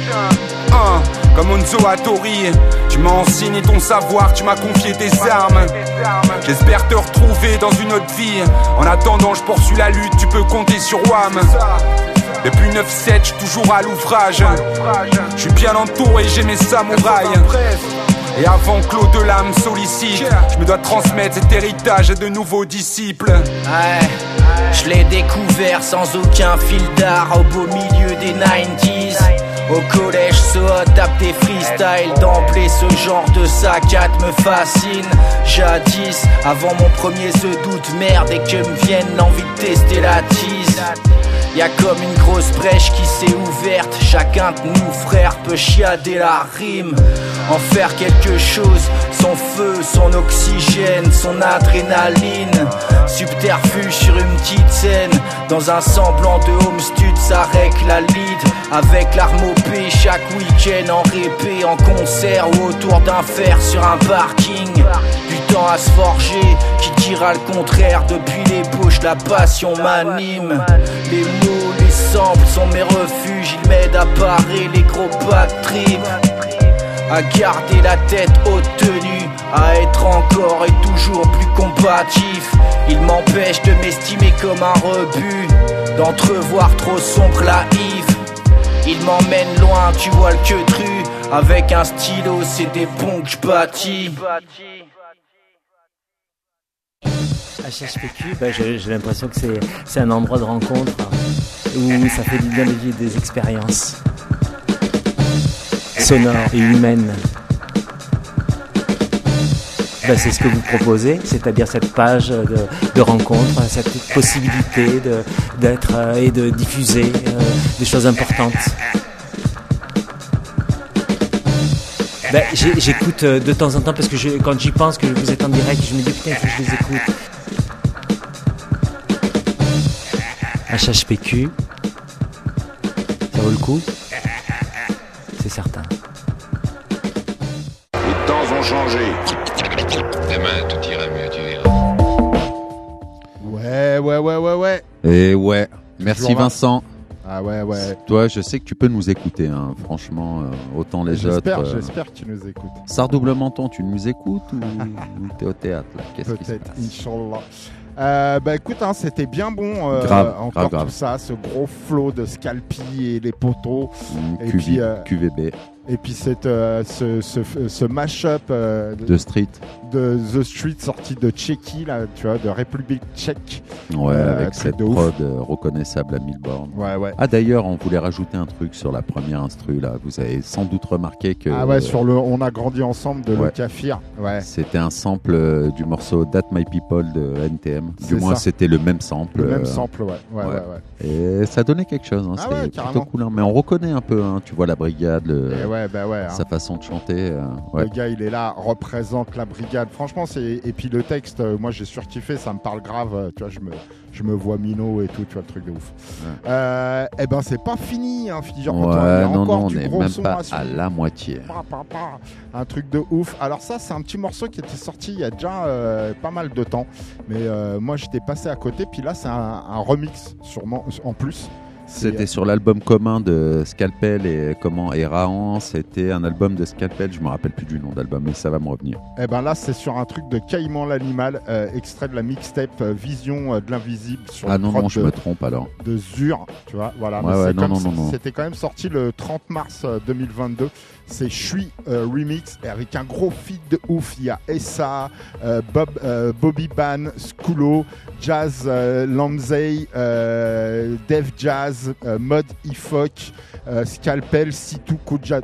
Un, comme Onzo Hattori, tu m'as enseigné ton savoir, tu m'as confié tes armes. J'espère te retrouver dans une autre vie. En attendant, je poursuis la lutte, tu peux compter sur Wham. Depuis neuf sept, j'suis toujours à l'ouvrage. J'suis bien entouré, j'ai mes samouraïs. Et avant que l'eau de l'âme sollicite, je me dois transmettre cet héritage à de nouveaux disciples. Ouais, je l'ai découvert sans aucun fil d'art au beau milieu des nineties. Au collège, so tape des freestyles d'emblée, ce genre de saccade me fascine. Jadis, avant mon premier se doute, merde, et que me vienne l'envie de tester la tease. Y'a comme une grosse brèche qui s'est ouverte. Chacun de nous frères peut chiader la rime, en faire quelque chose. Son feu, son oxygène, son adrénaline. Subterfuge sur une petite scène, dans un semblant de home stud, ça règle la lead. Avec l'arme au P chaque week-end, en répé, en concert ou autour d'un fer sur un parking. Du temps à se forger, qui dira le contraire? Depuis l'ébauche, la passion m'anime. Les mots, les samples sont mes refuges, ils m'aident à parer les gros bad trips, à garder la tête haute tenue, à être encore et toujours plus combatif. Ils m'empêchent de m'estimer comme un rebut, d'entrevoir trop sombre la Yves. Ils m'emmènent loin, tu vois le queutru. Avec un stylo, c'est des ponts que j'bâtis. H H P Q, bah, j'ai, j'ai l'impression que c'est, c'est un endroit de rencontre où ça fait du bien de vivre des expériences sonores et humaines. Bah, c'est ce que vous proposez, c'est-à-dire cette page de, de rencontre, cette possibilité de, d'être euh, et de diffuser euh, des choses importantes. Bah, j'ai, j'écoute euh, de temps en temps parce que je, quand j'y pense que vous êtes en direct, je me dis putain, il faut que je les écoute. H H P Q, ça vaut le coup, c'est certain. Les temps ont changé. Demain, tout ira mieux, tu verras. Ouais, ouais, ouais, ouais, ouais. Et ouais, merci Vincent. Ah ouais, ouais. Toi, je sais que tu peux nous écouter, hein. Franchement, euh, autant les j'espère, autres. Euh... J'espère que tu nous écoutes. Sardouble Menton, tu nous écoutes ou, ou t'es au théâtre là? Qu'est-ce Peut-être, qui se passe? Inch'Allah. Euh, bah écoute, hein, c'était bien bon. Euh, grave, encore grave, tout grave. ça, ce gros flow de Scalpi et les poteaux. Mmh, et Q V, puis euh, Q V B. Et puis cette, euh, ce, ce, ce mash-up euh, de Street, de The Street sorti de Tchéquie, là, tu vois, de République tchèque. Ouais, euh, avec cette prod euh, reconnaissable à mille bornes. Ouais, ouais. Ah d'ailleurs, on voulait rajouter un truc sur la première instru là. Vous avez sans doute remarqué que. Ah ouais, sur le On a grandi ensemble de ouais. Le Kafir. Ouais. C'était un sample euh, du morceau That My People de N T M. Du moins, ça. C'était le même sample. Le même euh, sample, ouais. Ouais, ouais. ouais, ouais. Et ça donnait quelque chose. Hein. Ah C'était ouais, plutôt carrément. cool. Hein. Mais on reconnaît un peu. Hein. Tu vois la brigade, le, Et ouais, bah ouais, sa hein. façon de chanter. Euh, ouais. Le gars, il est là, représente la brigade. Franchement, c'est et puis le texte, euh, moi j'ai surkiffé, ça me parle grave. Euh, tu vois, je me, je me vois Mino et tout, tu vois le truc de ouf. Ouais. Euh, et ben c'est pas fini, hein, figure ouais, il y a non, encore non, du on n'est gros même son pas à, à la moitié. Pa, pa, pa. Un truc de ouf. Alors ça, c'est un petit morceau qui était sorti il y a déjà euh, pas mal de temps, mais euh, moi j'étais passé à côté. Puis là, c'est un, un remix sûrement en plus. C'était sur l'album commun de Scalpel et comment et Rahan. C'était un album de Scalpel. Je me rappelle plus du nom d'album, mais ça va me revenir. Et ben là, c'est sur un truc de Caïman l'animal, euh, extrait de la mixtape euh, Vision euh, de l'invisible. Sur ah non non, je de, me trompe alors. De Zur, tu vois, voilà. Ouais, ouais, non, non, non, non. C'était quand même sorti le trente mars deux mille vingt-deux. C'est Chui euh, remix et avec un gros feat de ouf. Il y a Essa, euh, Bob, euh, Bobby Ban, Skulo, Jazz euh, Lamzey, euh, Def Jazz, euh, Mod Ifok, euh, Scalpel, Situ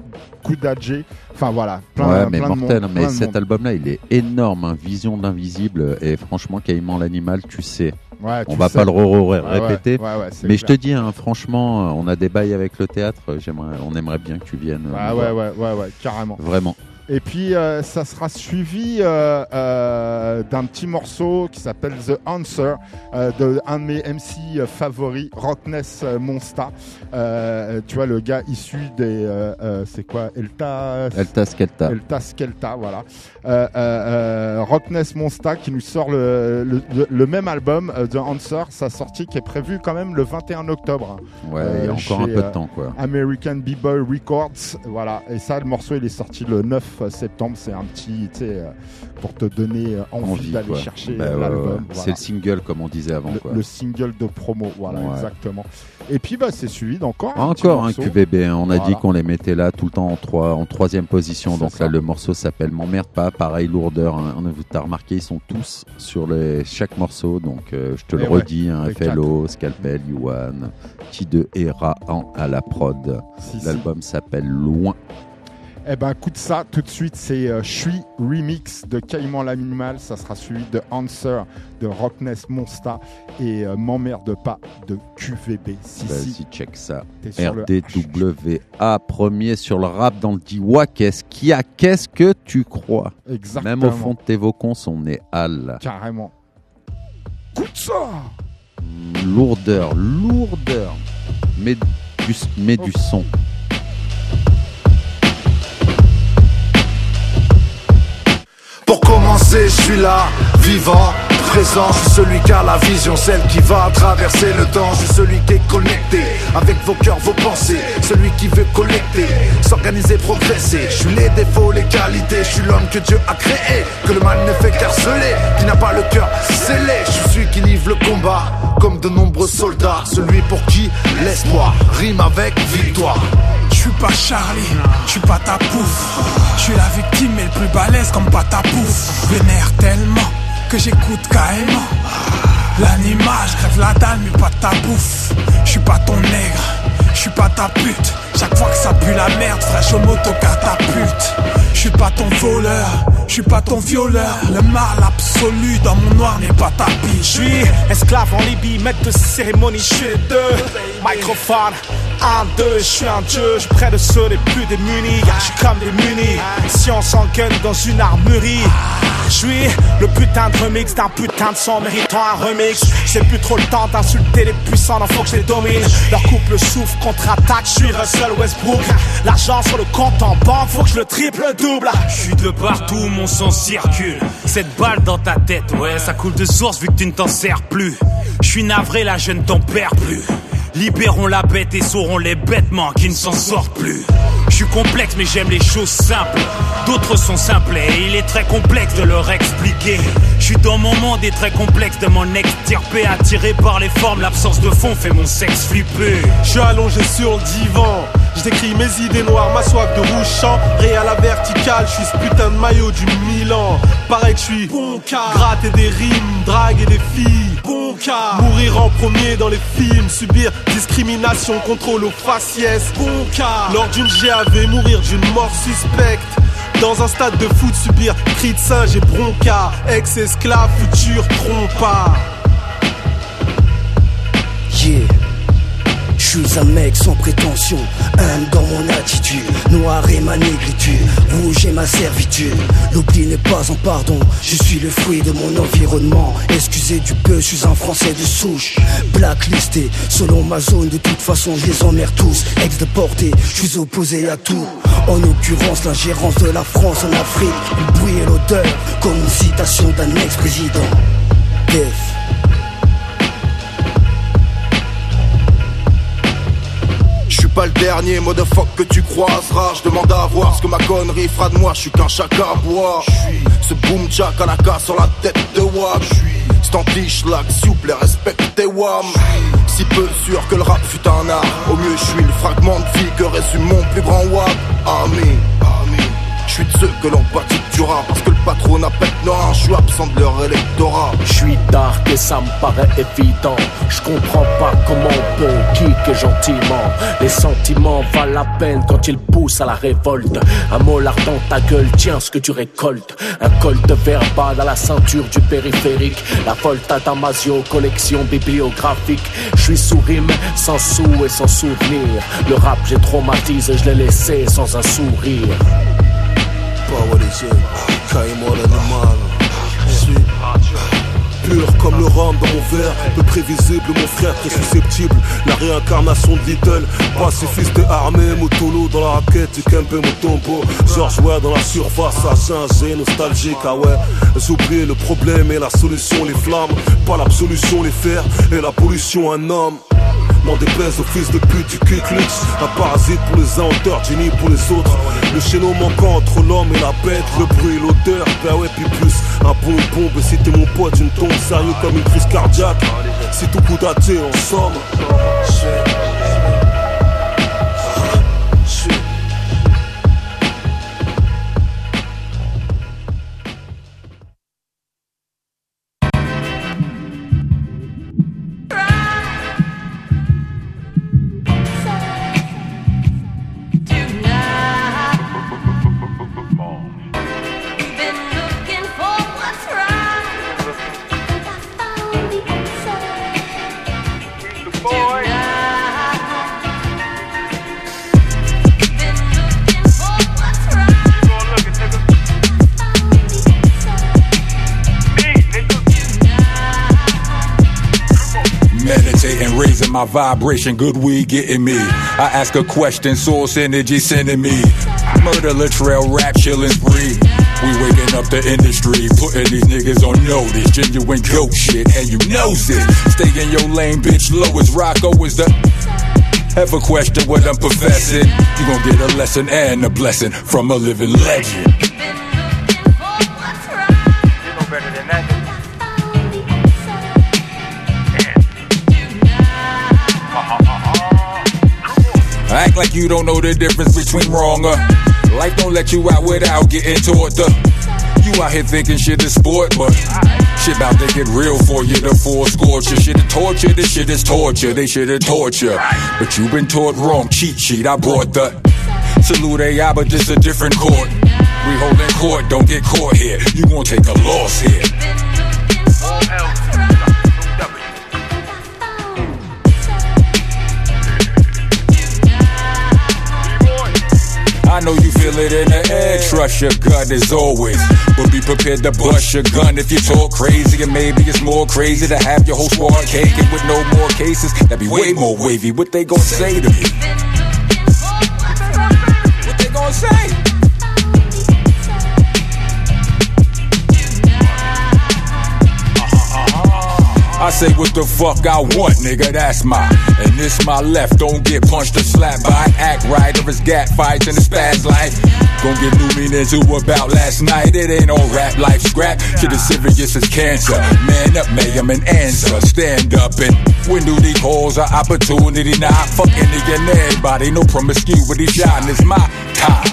Kudadje. Enfin voilà, plein, ouais, mais plein mortel. de monde. Mais cet album-là, il est énorme. Hein, Vision de l'invisible. Et franchement, Caïman l'animal, tu sais. Ouais, on va sais. pas le répéter, ouais, ouais, ouais, mais clair. je te dis, hein, franchement, on a des bails avec le théâtre. J'aimerais, on aimerait bien que tu viennes. Ah ouais, ouais, ouais, ouais, carrément. Vraiment. Et puis euh, ça sera suivi euh, euh, d'un petit morceau qui s'appelle The Answer euh, de un de mes M C favoris, Rockness Monsta. Euh, tu vois le gars issu des euh, euh, c'est quoi Elta Elta Skelta. Elta Skelta, voilà. Euh, euh, Rockness Monsta qui nous sort le, le, le, le même album euh, The Answer, sa sortie qui est prévue quand même le vingt et un octobre. Ouais, euh, il y a encore un peu de temps quoi. American B-Boy Records, voilà. Et ça, le morceau il est sorti le neuf septembre, c'est un petit, tu sais, euh, pour te donner euh, envie, envie d'aller quoi. chercher bah, euh, l'album. Ouais, ouais. Voilà. C'est le single comme on disait avant. Le, quoi. le single de promo, voilà, ouais. exactement. Et puis bah c'est suivi d'encore. Encore un, un Q V B. On a voilà. dit qu'on les mettait là tout le temps en, trois, en troisième position. C'est donc ça. là, le morceau s'appelle M'emmerde pas. Pareil, lourdeur. Hein. T'as remarqué, ils sont tous sur les, chaque morceau. Donc euh, je te Et le ouais, redis hein, F L O, Scalpel, Yuan, T deux et Rahan à la prod. Si, L'album si. s'appelle Loin. Eh ben écoute ça, tout de suite c'est euh, Chui remix de Caïman l'animal, ça sera suivi de Answer de Rockness Monsta et euh, M'emmerde pas de Q V B. Si, Vas-y, si. check ça. R D W A, premier sur le rap dans le Diwa. Qu'est-ce qu'il y a? Qu'est-ce que tu crois? Exactement. Même au fond de tes vocons, on est hal. Carrément. Écoute ça. Mmh, lourdeur, lourdeur. Mais du, mais oh. du son. Pour commencer, je suis là, vivant, présent. Je suis celui qui a la vision, celle qui va traverser le temps. Je suis celui qui est connecté avec vos cœurs, vos pensées. Celui qui veut collecter, s'organiser, progresser. Je suis les défauts, les qualités. Je suis l'homme que Dieu a créé, que le mal ne fait qu'harceler, qui n'a pas le cœur scellé. Je suis celui qui livre le combat, comme de nombreux soldats. Celui pour qui l'espoir rime avec victoire. Je suis pas Charlie, je suis pas ta pouffe. Je suis la victime mais le plus balèze comme pas ta pouffe. Vénère tellement que j'écoute carrément. L'animal, je crève la dalle mais pas ta bouffe. Je suis pas ton nègre, je suis pas ta pute. Chaque fois que ça pue la merde, fraîche au moto catapulte. Je suis pas ton voleur, je suis pas ton violeur. Le mal absolu dans mon noir n'est pas ta pile. Je suis esclave en Libye, maître de cérémonie, je suis deux. Microphone, un, deux, je suis un dieu. Je suis près de ceux les plus démunis. Je suis comme des munis, si on s'engueule dans une armurerie. Je suis le putain de remix d'un putain de son méritant un remix. J'ai plus trop le temps d'insulter les puissants, non faut que je les domine. Leur couple souffre, contre-attaque, je suis Russell Westbrook. L'argent sur le compte en banque, faut que je le triple double. Je suis de partout, mon sang circule. Cette balle dans ta tête, ouais, ça coule de source vu que tu ne t'en sers plus. Je suis navré, là je ne t'en perds plus. Libérons la bête et saurons les bêtements qui ne s'en sortent plus. Je suis complexe mais j'aime les choses simples. D'autres sont simples et il est très complexe de leur expliquer. Je suis dans mon monde et très complexe de m'en extirper. Attiré par les formes, l'absence de fond fait mon sexe flipper. Je suis allongé sur le divan, J'écris mes idées noires, ma soif de rouge champ. Ré à la verticale, je suis ce putain de maillot du Milan. Pareil que je suis bon cas, gratter des rimes, draguer des filles. Bon cas, mourir en premier dans les films. Subir discrimination, contrôle aux faciès. Bon cas, lors d'une G A V, mourir d'une mort suspecte. Dans un stade de foot, subir cris de singe et bronca. Ex-esclave, futur trompa. Yeah. Je suis un mec sans prétention, humble dans mon attitude. Noir est ma négritude, rouge est ma servitude. L'oubli n'est pas un pardon, je suis le fruit de mon environnement. Excusez du peu, je suis un français de souche. Blacklisté, selon ma zone, de toute façon je les emmerde tous. Ex-déporté, je suis opposé à tout. En l'occurrence l'ingérence de la France en Afrique. Le bruit et l'odeur, comme une citation d'un ex-président. Def. Je suis pas le dernier motherfuck que tu croiseras. Je demande à voir ce que ma connerie fera de moi. Je suis qu'un chacun à boire. Ce boom jack à la casse sur la tête de Wam. C'est anti-schlag, s'il vous plaît respectez Wam. Si peu sûr que le rap fut un art. Au mieux je suis le fragment de vie que résume mon plus grand Wam. Ami, ami. Je suis de ceux que l'on bâtit du rap. Parce que le patronat pète noir. Je suis absent de leur électorat. Je suis dark et ça me paraît évident. Je comprends pas comment on peut kicker gentiment. Les sentiments valent la peine quand ils poussent à la révolte. Un molar dans ta gueule, tiens ce que tu récoltes. Un colt verbal à la ceinture du périphérique. La Volta Damasio, collection bibliographique. Je suis sous rime, sans sous et sans souvenir. Le rap j'ai traumatisé, je l'ai laissé sans un sourire. Power is in, caille-moi l'animal. Je suis pur comme le rhum dans mon verre. Peu prévisible, mon frère très susceptible. La réincarnation de Little, pacifiste et armé. Motolo dans la raquette, du Kempe Motombo. George Ware dans la surface, à changer, nostalgique, ah ouais. J'ai oublié le problème et la solution, les flammes. Pas l'absolution, les fers et la pollution, un homme. N'en déplaise au fils de pute du Ku-Klux. Un parasite pour les uns, auteur génie pour les autres. Le chaînon manquant entre l'homme et la bête. Le bruit, l'odeur, ben ouais, puis plus. Un bon bombe, si t'es mon pote, une tombe sérieux comme une crise cardiaque. Si tout coup daté, en somme. My vibration, good weed getting me. I ask a question, source energy sending me. Murder, Latrell, rap, chillin' spree. We waking up the industry, putting these niggas on notice. Genuine goat shit, and you knows it. Stay in your lane, bitch, low as Rocco is the... Ever question what I'm professing? You gon' get a lesson and a blessing from a living legend. Act like you don't know the difference between wrong or life don't let you out without getting taught the. You out here thinking shit is sport, but shit about to get real for you. The full scorcher, shit is torture, this shit is torture. They should have taught you, but you been taught wrong. Cheat sheet, I brought the salute A I, but this a different court. We holding court, don't get caught here. You gon' take a loss here. I know you feel it in the air. Trust your gut as always, but be prepared to bust your gun if you talk crazy. And maybe it's more crazy to have your whole squad caking with no more cases. That'd be way more wavy. What they gon' say to me? What they gon' say? I say what the fuck I want, nigga, that's my. And this my left, don't get punched or slapped by. Act right or it's gat fights in the spaz life. Gon' get new me ain't into about last night. It ain't all rap, life scrap. Shit as serious as cancer. Man up, mayhem and answer. Stand up and window these holes are opportunity. Now I fuck any and everybody. No promiscuity, shine is my time.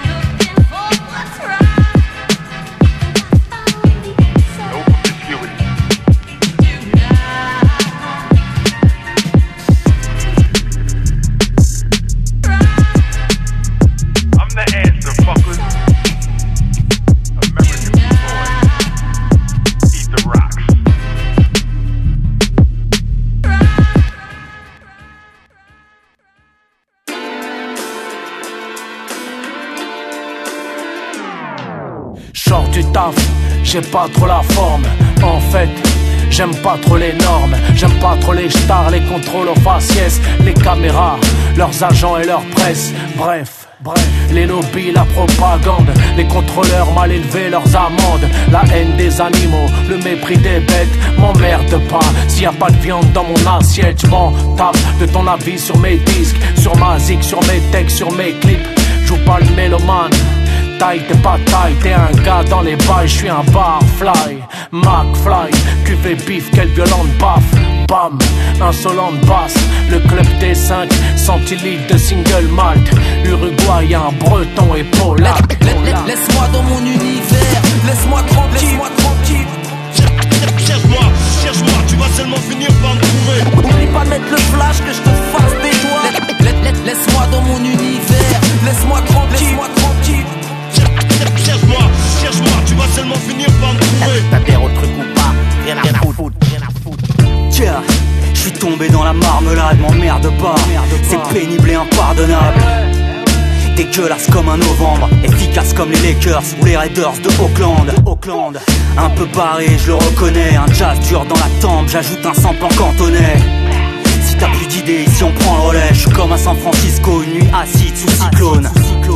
J'ai pas trop la forme, en fait j'aime pas trop les normes. J'aime pas trop les stars, les contrôles aux faciès, les caméras, leurs agents et leurs presse. Bref, bref, les lobbies, la propagande, les contrôleurs mal élevés, leurs amendes, la haine des animaux, le mépris des bêtes. M'emmerde pas, s'il y a pas de viande dans mon assiette, je m'en tape de ton avis sur mes disques, sur ma zik, sur mes textes, sur mes clips. Joue pas le mélomane. Taille, t'es pas taille, t'es un gars dans les bails, j'suis un barfly, McFly, Q V bif, quelle violente baffe, bam, insolente basse, le club des cinq, centilitres de single malt, uruguayen, breton et polac. Laisse-moi dans mon univers, laisse-moi tranquille, laisse-moi tranquille. Cherche-moi, cherche-moi, tu vas seulement finir par me trouver. Oublie pas de mettre le flash, que je te fasse des doigts. Laisse-moi dans mon univers, laisse-moi tranquille, laisse-moi tranquille. Cherche-moi, cherche-moi, tu vas seulement finir par me trouver. T'as des autres trucs ou pas, rien à foutre, rien à foutre. Tiens, je suis tombé dans la marmelade, m'emmerde pas, c'est pénible et impardonnable. Dégueulasse comme un novembre, efficace comme les Lakers ou les Raiders de Auckland. Auckland. Un peu barré, je le reconnais, un jazz dur dans la tempe, j'ajoute un sample en cantonais. Si t'as plus d'idées, ici on prend le relais, je suis comme à San Francisco, une nuit acide sous cyclone.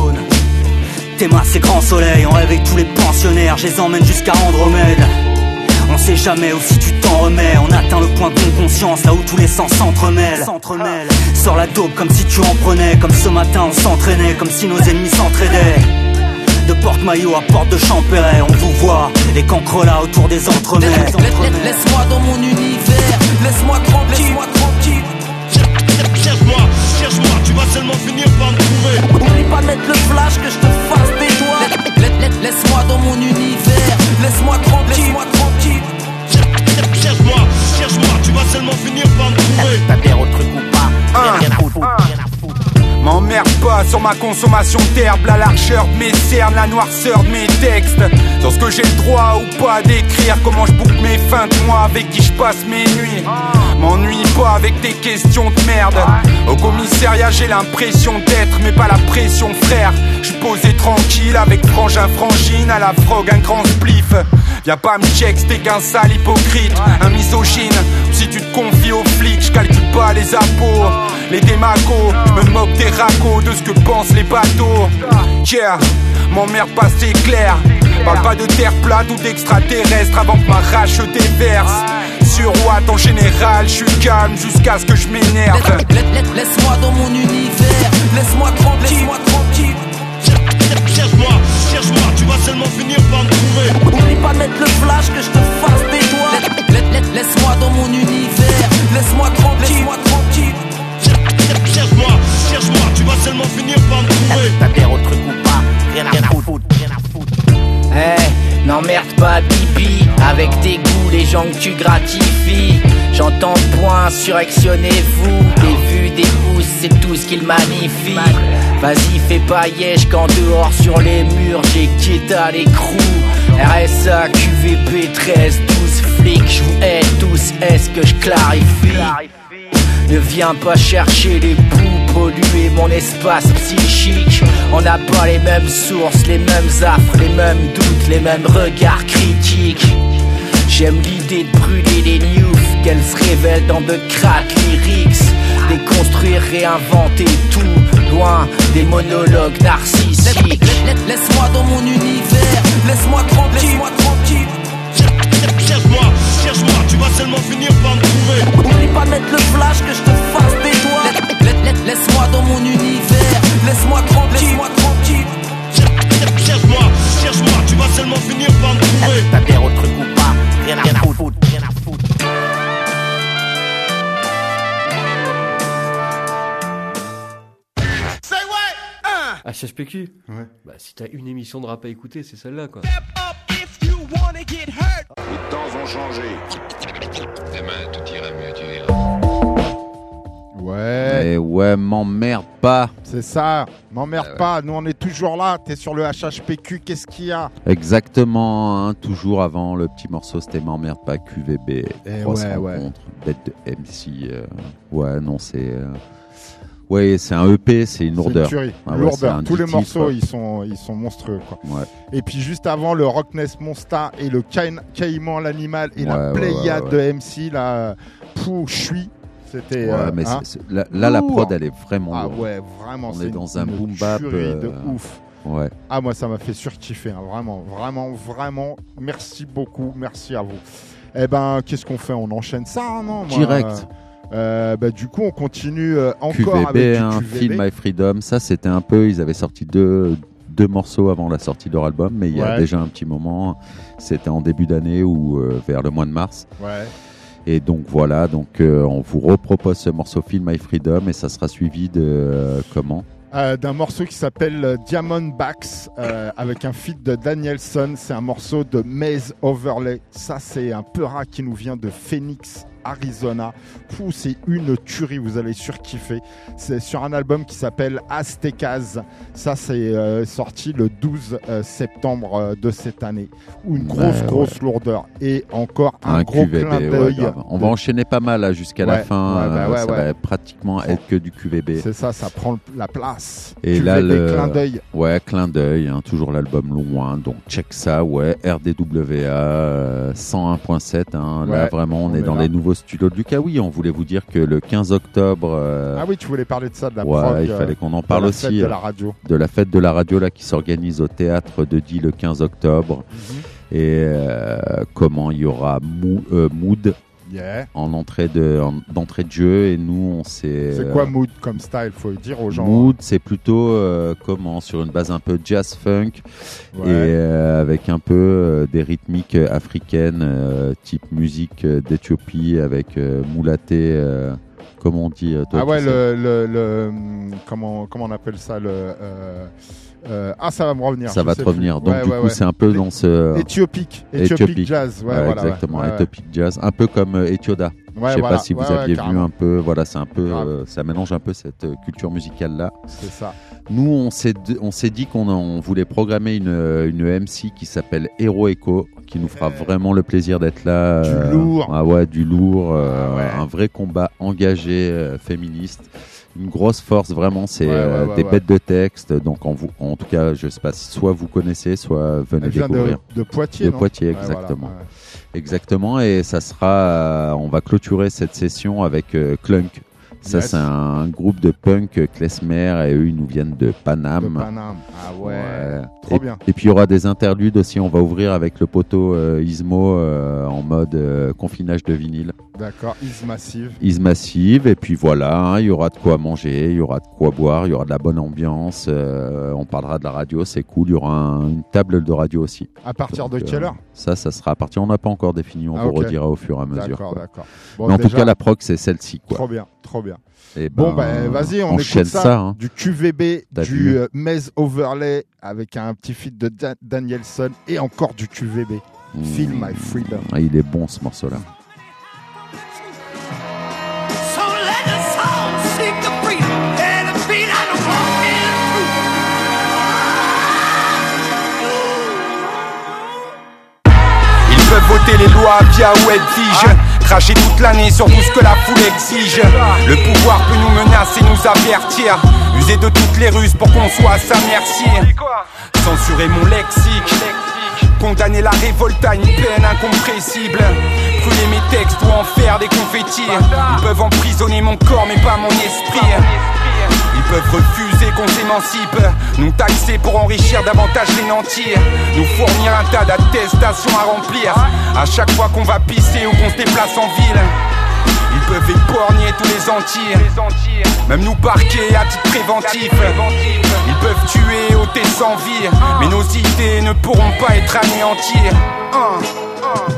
T'es massé grand soleil, on réveille tous les pensionnaires, je les emmène jusqu'à Andromède. On sait jamais où si tu t'en remets, on atteint le point de non-conscience, là où tous les sens s'entremêlent. Sors la dope comme si tu en prenais, comme ce matin on s'entraînait, comme si nos ennemis s'entraidaient. De porte-maillot à porte de Champéret, on vous voit, les cancres là autour des entremets. Laisse-moi dans mon univers, laisse-moi tranquille, laisse-moi tranquille. Cherche-moi, cherche-moi, tu vas seulement finir par me trouver. Oublie pas de mettre le flash, que je te fasse des doigts. Laisse-moi dans mon univers, laisse-moi tranquille, laisse-moi tranquille. Cherche-moi, cherche-moi, tu vas seulement finir par me trouver. T'as des autres trucs ou pas, rien à foutre, rien à foutre. M'emmerde pas sur ma consommation d'herbe, la largeur de mes cernes, la noirceur de mes textes. Sur ce que j'ai le droit ou pas d'écrire, comment je boucle mes fins de mois, avec qui je passe mes nuits. M'ennuie pas avec tes questions de merde. Au commissariat j'ai l'impression d'être, mais pas la pression frère. J'suis posé tranquille avec frangin frangine, à la frog un grand spliff. Viens pas me check, t'es qu'un sale hypocrite, un misogyne. Si tu te confies aux flics, j'calcule pas les appos, les démagos. J'me moque des raccos, de ce que pensent les bateaux. Yeah, m'emmerde pas c'est clair. Parle pas de terre plate ou d'extraterrestre avant que ma rage se déverse. Sur Watt en général, je suis calme jusqu'à ce que je m'énerve. Laisse-moi dans mon univers, laisse-moi tranquille, laisse-moi tranquille. Cherche-moi, cherche-moi, tu vas seulement finir par me trouver. Oublie pas de mettre le flash, que je te fasse des doigts. Laisse-moi dans mon univers, laisse-moi tranquille, laisse-moi tranquille. Cherche-moi, cherche-moi, tu vas seulement finir par me trouver. T'as des autres trucs ou pas, rien à foutre, rien à foutre. Eh, n'emmerde pas Bibi, avec tes goûts, les gens que tu gratifies. J'entends point, surrectionnez-vous. Des vues, des pouces, c'est tout ce qu'il magnifie. Vas-y, fais pas yesh quand dehors sur les murs j'ai quitté à l'écrou. R S A, Q V P, treize, douze flics, j'vous hais tous, est-ce que je clarifie? Ne viens pas chercher les bouts, polluer mon espace psychique. On n'a pas les mêmes sources, les mêmes affres, les mêmes doutes, les mêmes regards critiques. J'aime l'idée de brûler les news, qu'elles se révèlent dans de cracks lyrics. Déconstruire, réinventer tout, loin des monologues narcissiques. Laisse-moi dans mon univers, laisse-moi tranquille, laisse-moi tranquille. Cherche-moi, cherche-moi, tu vas seulement finir par me trouver. Oublie pas de mettre le flash, que je te fasse des doigts. Laisse-moi dans mon univers, laisse-moi tranquille, laisse-moi tranquille. Cherche-moi, H H P Q. Ouais. Bah, si t'as une émission de rap à écouter, c'est celle-là, quoi. Les temps ont changé. Demain, tout ira mieux, tu verras. Ouais. Et ouais, m'emmerde pas. C'est ça, m'emmerde Euh, ouais. pas. Nous, on est toujours là. T'es sur le H H P Q. Qu'est-ce qu'il y a? Exactement, hein, toujours avant le petit morceau, c'était m'emmerde pas Q V B. Eh Grosse ouais, ouais. rencontre, bête de M C. euh, ouais, non, c'est. euh, Ouais, c'est un E P, c'est une lourdeur. C'est une tuerie. Ah ouais, lourdeur. c'est un Tous les dix morceaux, titres. ils sont, ils sont monstrueux, quoi. Ouais. Et puis juste avant, le Rockness Monsta et le Caïn- Caïman l'animal et la Ouais, ouais, Pléiade ouais, de ouais. M C, là, pou, chui. C'était. Ouais, euh, mais hein. c'est- c'est- là, là, la Lourd. prod, elle est vraiment Ah lourde. ouais, vraiment. On c'est est dans une- un une boom bap. tuerie de euh, ouf. Ouais. Ah, moi, ça m'a fait surkiffer, hein, vraiment, vraiment, vraiment. Merci beaucoup, merci à vous. Eh ben, qu'est-ce qu'on fait? On enchaîne ça, hein, non? Moi, Direct. euh, bah, du coup, on continue euh, encore Q V B, avec du hein, Q V B. Feel My Freedom, ça c'était un peu, ils avaient sorti deux, deux morceaux avant la sortie de leur album, mais il y a Ouais. déjà un petit moment, c'était en début d'année ou euh, vers le mois de mars. Ouais. Et donc voilà, donc euh, on vous repropose ce morceau Feel My Freedom et ça sera suivi de euh, comment Euh, d'un morceau qui s'appelle euh, Diamondbacks euh, avec un feat de Danielson. C'est un morceau de Maze Overlay. Ça, c'est un peura qui nous vient de Phoenix, Arizona. Fou, c'est une tuerie, vous allez surkiffer. C'est sur un album qui s'appelle Aztecas. Ça, c'est euh, sorti le douze euh, septembre euh, de cette année. Une grosse, Ouais, grosse ouais. lourdeur. Et encore un, un gros Q V B, clin ouais, d'œil. grave. On de- va enchaîner pas mal là, jusqu'à la Ouais, fin, ouais, bah euh, ouais, ça ouais. va pratiquement être que du Q V B. C'est ça, ça prend le- la place. Et Q V B, là, le clin d'œil. ouais, clin d'œil, hein, toujours l'album loin, donc check ça, ouais, R D W A euh, cent un point sept, hein, là Ouais, vraiment on, on est est dans là. les nouveaux studios de Lucas. Oui, on voulait vous dire que le quinze octobre, euh, Ah oui, tu voulais parler de ça, de la ouais, prog, il fallait euh, qu'on en de parle la aussi, fête de euh, la radio. de la fête de la radio là qui s'organise au théâtre de Die le quinze octobre. Mhm. Et euh, comment il y aura Mou- euh, Mood Yeah. en entrée de en- d'entrée de jeu et nous on s'est C'est quoi Mood comme style, faut le dire aux gens. Mood, c'est plutôt euh, comment sur une base un peu jazz funk Ouais. et euh, avec un peu euh, des rythmiques euh, africaines, euh, type musique euh, d'Éthiopie avec euh, moulaté, euh, comment on dit euh, toi, Ah tu ouais, sais. le, le, le- hum, comment, comment on appelle ça le, euh, euh, Ah, ça va me revenir. Ça je va sais te revenir. plus. Donc Ouais, du ouais, coup, ouais. c'est un peu dans ce Éthiopique, Éthiopique jazz, ouais, voilà, exactement, ouais, ouais. Éthiopique jazz, un peu comme euh, Etioda. Ouais, Je sais voilà. pas si vous Ouais, ouais, aviez vu carrément. un peu. Voilà, c'est un peu, Grave. euh, ça mélange un peu cette euh, culture musicale là. C'est ça. Nous, on s'est on s'est dit qu'on on voulait programmer une une M C qui s'appelle Hero Echo, qui nous fera vraiment le plaisir d'être là. Du euh, lourd. Ah ouais, du lourd, euh, Ah ouais. un vrai combat engagé euh, féministe. Une grosse force, vraiment, c'est Ouais, ouais, euh, ouais, des ouais. bêtes de texte. Donc, en, vous, en tout cas, je sais pas, si soit vous connaissez, soit venez Elle vient de- découvrir. de Poitiers, De non Poitiers, Ouais, voilà, exactement. ouais. Exactement, et ça sera, euh, on va clôturer cette session avec euh, Clunk. Ça, Yes. c'est un groupe de punk euh, klezmer et eux, ils nous viennent de Paname. De Paname. Ah ouais. Ouais. Trop et, bien. Et puis il y aura des interludes aussi. On va ouvrir avec le poteau euh, Ismo euh, en mode euh, confinage de vinyle. D'accord, Is Massive. Is Massive. Et puis voilà, hein, il y aura de quoi manger, il y aura de quoi boire, il y aura de la bonne ambiance. euh, on parlera de la radio, c'est cool. Il y aura un- une table de radio aussi. À partir Donc, de quelle euh, heure Ça, ça sera à partir. On n'a pas encore défini. On Ah, vous ok. redira au fur et à mesure. D'accord, quoi. d'accord. Mais Bon, en tout déjà- cas, la prog, c'est celle-ci. Quoi. Trop bien, trop bien. Et Bon, ben, ben vas-y, on enchaîne écoute ça. ça, hein. Du Q V B, T'as du vu. euh, Maze Overlay avec un petit feat de Da- Danielson et encore du Q V B. Feel My Freedom. Ah, il est bon ce morceau-là. So let us all seek the freedom and the beat on the walking Ils peuvent voter les lois via ou être fige, cracher toute l'année sur tout ce que la foule exige. Le pouvoir peut nous menacer, nous avertir, user de toutes les ruses pour qu'on soit à sa merci. Censurer mon lexique, condamner la révolte à une peine incompressible, brûler mes textes ou en faire des confettis. Ils peuvent emprisonner mon corps mais pas mon esprit. Ils peuvent refuser qu'on s'émancipe, nous taxer pour enrichir davantage les nantis, nous fournir un tas d'attestations à remplir à chaque fois qu'on va pisser ou qu'on se déplace en ville. Ils peuvent éborgner tous les Antilles, même nous parquer à titre préventif. Ils peuvent tuer, ôter sans vie, mais nos idées ne pourront pas être anéanties. Un, un.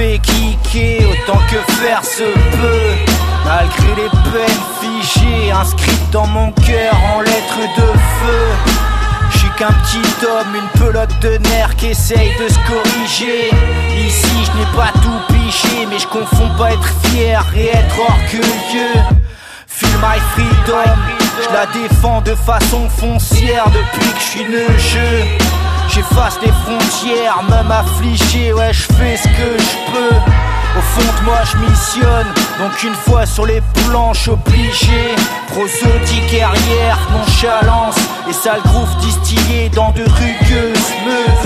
fait kicker autant que faire se peut. Malgré les peines figées, inscrites dans mon cœur en lettres de feu. J'suis qu'un petit homme, une pelote de nerfs qui essaye de se corriger. Ici je n'ai pas tout piché, mais je confonds pas être fier et être orgueilleux. Feel my freedom, je la défends de façon foncière depuis que je suis neugeux. J'efface les frontières, même affligé, ouais je fais ce que je peux. Au fond de moi je missionne, donc une fois sur les planches obligé. Prosodique guerrière, nonchalance, et sale groove distillé dans de rugueuses meufs.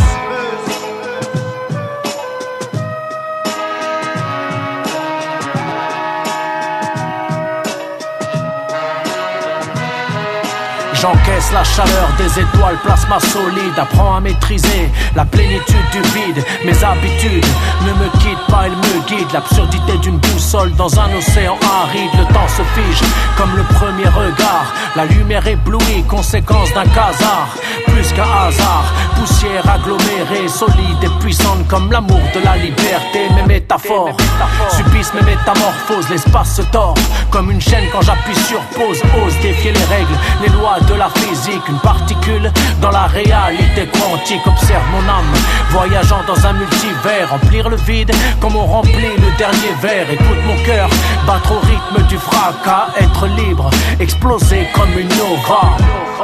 J'encaisse la chaleur des étoiles, plasma solide. Apprends à maîtriser la plénitude du vide. Mes habitudes ne me quittent pas, elles me guident. L'absurdité d'une boussole dans un océan aride. Le temps se fige comme le premier regard. La lumière éblouie, conséquence d'un hasard. Plus qu'un hasard, poussière agglomérée, solide et puissante comme l'amour de la liberté. Mes métaphores subissent mes métamorphoses. L'espace se tord comme une chaîne quand j'appuie sur pause. Ose défier les règles, les lois de la physique, une particule dans la réalité quantique. Observe mon âme, voyageant dans un multivers. Remplir le vide comme on remplit le dernier verre. Écoute mon cœur, battre au rythme du fracas. Être libre, exploser comme une nova.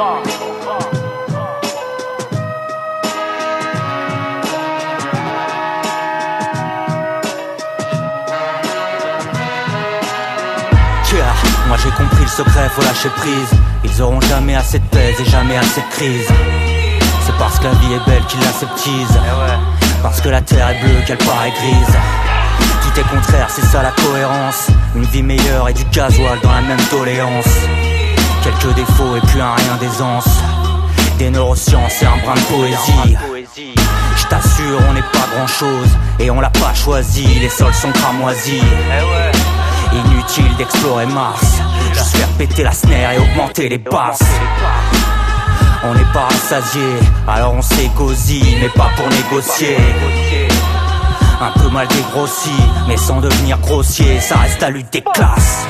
Moi j'ai compris le secret, faut lâcher prise. Ils auront jamais assez de pèse et jamais assez de crise. C'est parce que la vie est belle qu'ils l'aseptisent. Parce que la terre est bleue qu'elle paraît grise. Tout est contraire, c'est ça la cohérence. Une vie meilleure et du gasoil dans la même doléance. Quelques défauts et plus un rien d'aisance. Des neurosciences et un brin de poésie. Je t'assure on n'est pas grand chose et on l'a pas choisi. Les sols sont cramoisis. Inutile d'explorer Mars, juste faire péter la snare et augmenter les basses. On n'est pas rassasié, alors on s'égosie, mais pas pour négocier. Un peu mal dégrossi, mais sans devenir grossier, ça reste la lutte des classes.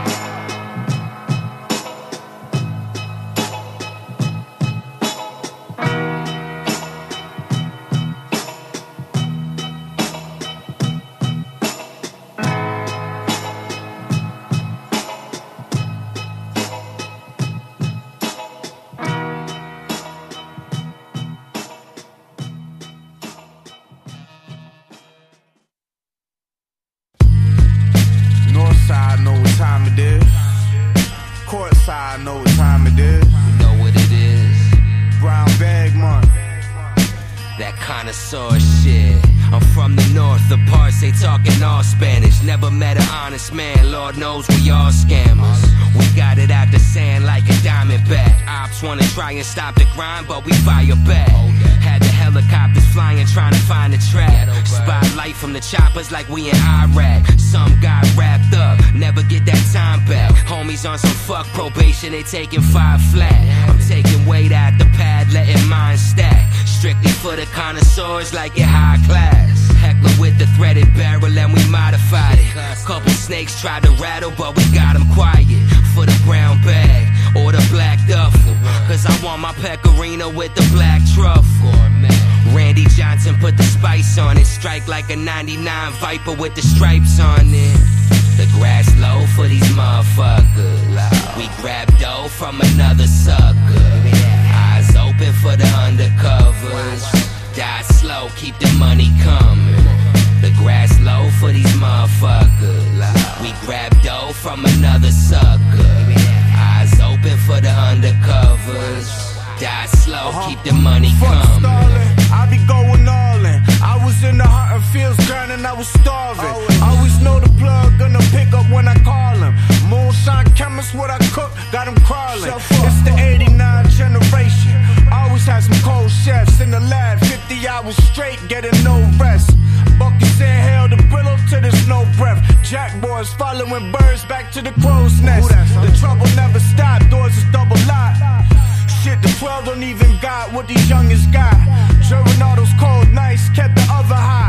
Man, Lord knows we all scammers. We got it out the sand like a diamondback. Ops wanna try and stop the grind, but we fire back. Had the helicopters flying, trying to find the track. Spotlight from the choppers like we in Iraq. Some got wrapped up, never get that time back. Homies on some fuck probation, they taking five flat. I'm taking weight out the pad, letting mine stack. Strictly for the connoisseurs like it high class. Heckler with the threaded barrel and we modified it. Couple snakes tried to rattle but we got them quiet. For the brown bag or the black duffel. Cause I want my pecorino with the black truffle. Randy Johnson put the spice on it. Strike like a ninety-nine Viper with the stripes on it. The grass low for these motherfuckers. We grab dough from another sucker. Eyes open for the undercovers. Die slow, keep the money coming. The grass low for these motherfuckers. We grab dough from another sucker. Eyes open for the undercovers. Die slow, keep the money coming. I be going all in. I was in the hunting fields grinding, I was starving. Always know the plug gonna pick up when I call him. Moonshine chemist, what I cook, got him crawling. It's the eighty-nine generation. Always had some cold chefs in the lab, fifty hours straight, getting no rest. Buckets inhale the brillo to there's no breath. Jack boys following birds back to the crow's nest. The trouble never stopped, doors is double locked. Shit, the twelve don't even got what these youngest got. During all those cold nights, kept the other hot. They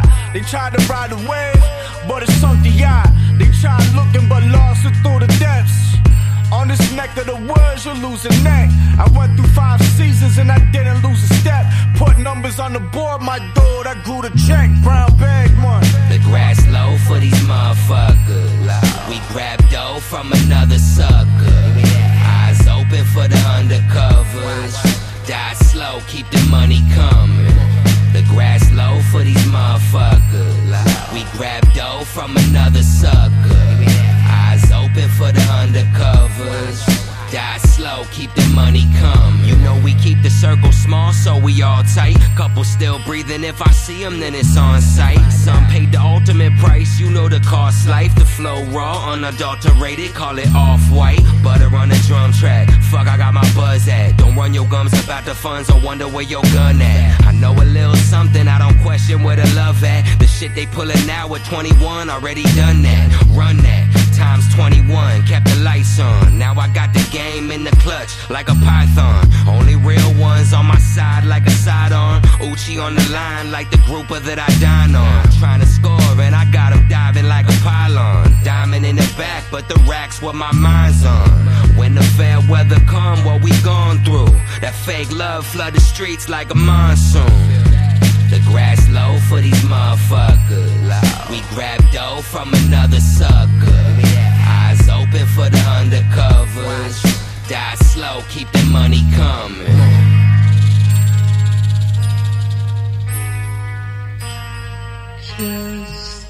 tried to ride the wave, but it sunk the eye. They tried looking, but lost it through the depths. On this neck of the woods, you'll lose a neck. I went through five seasons and I didn't lose a step. Put numbers on the board, my dude, I grew the check. Brown bag money. The grass low for these motherfuckers. We grab dough from another sucker. Eyes open for the undercovers. Die slow, keep the money coming. The grass low for these motherfuckers. We grab dough from another sucker. Eyes open for the undercovers. Die slow, keep the money coming. You know we keep the circle small, so we all tight. Couple still breathing, if I see them, then it's on sight. Some paid the ultimate price, you know the cost life. The flow raw, unadulterated, call it off-white. Butter on the drum track, fuck I got my buzz at. Don't run your gums about the funds or wonder where your gun at. I know a little something, I don't question where the love at. The shit they pullin' now at twenty-one, already done that. Run that, times twenty-one, kept the lights on. Now I got the game in the clutch, like a python. Only real ones on my side, like a side-on. Uchi on the line, like the grouper that I dine on. Trying to score, and I got him diving like a pylon. Diamond in the back, but the rack's what my mind's on. When the fair weather come, what we gone through. That fake love flood the streets like a monsoon. The grass low for these motherfuckers. We grab dough from another sucker. Eyes open for the undercovers. Die slow, keep the money coming. Just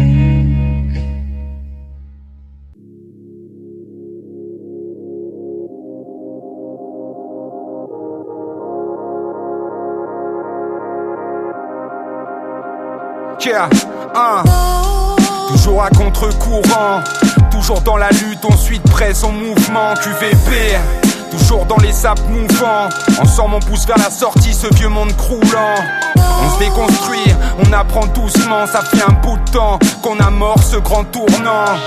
Yeah, hein. Toujours à contre-courant, toujours dans la lutte, on suit de près son mouvement. Q V P, toujours dans les sables mouvants. Ensemble on pousse vers la sortie ce vieux monde croulant. On se déconstruit, on apprend doucement. Ça fait un bout de temps qu'on amorce ce grand tournant.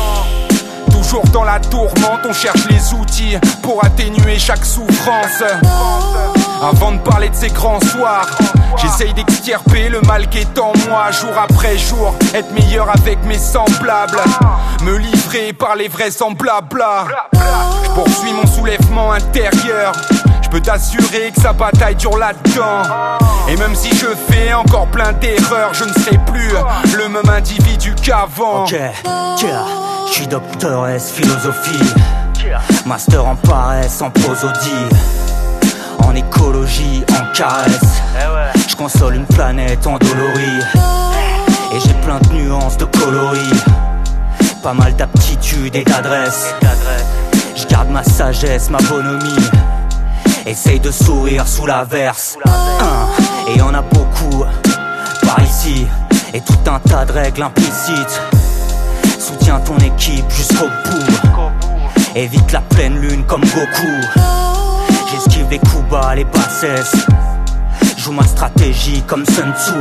Toujours dans la tourmente, on cherche les outils pour atténuer chaque souffrance. Avant de parler de ces grands soirs, j'essaye d'extirper le mal qui est en moi. Jour après jour, être meilleur avec mes semblables. Me livrer par les vrais semblables. Je poursuis mon soulèvement intérieur. Je peux t'assurer que sa bataille dure là-dedans. Et même si je fais encore plein d'erreurs, je ne serai plus le même individu qu'avant. Ok, yeah. Je suis docteur S philosophie, master en paresse, en prosodie, en écologie, en caresse. Je console une planète endolorie, et j'ai plein de nuances, de coloris, pas mal d'aptitudes et d'adresses. Je garde ma sagesse, ma bonhomie, essaye de sourire sous l'averse. Et y'en a beaucoup par ici, et tout un tas de règles implicites. Soutiens ton équipe jusqu'au bout, évite la pleine lune comme Goku. J'esquive les coups bas, les bassesses. Joue ma stratégie comme Sun Tzu,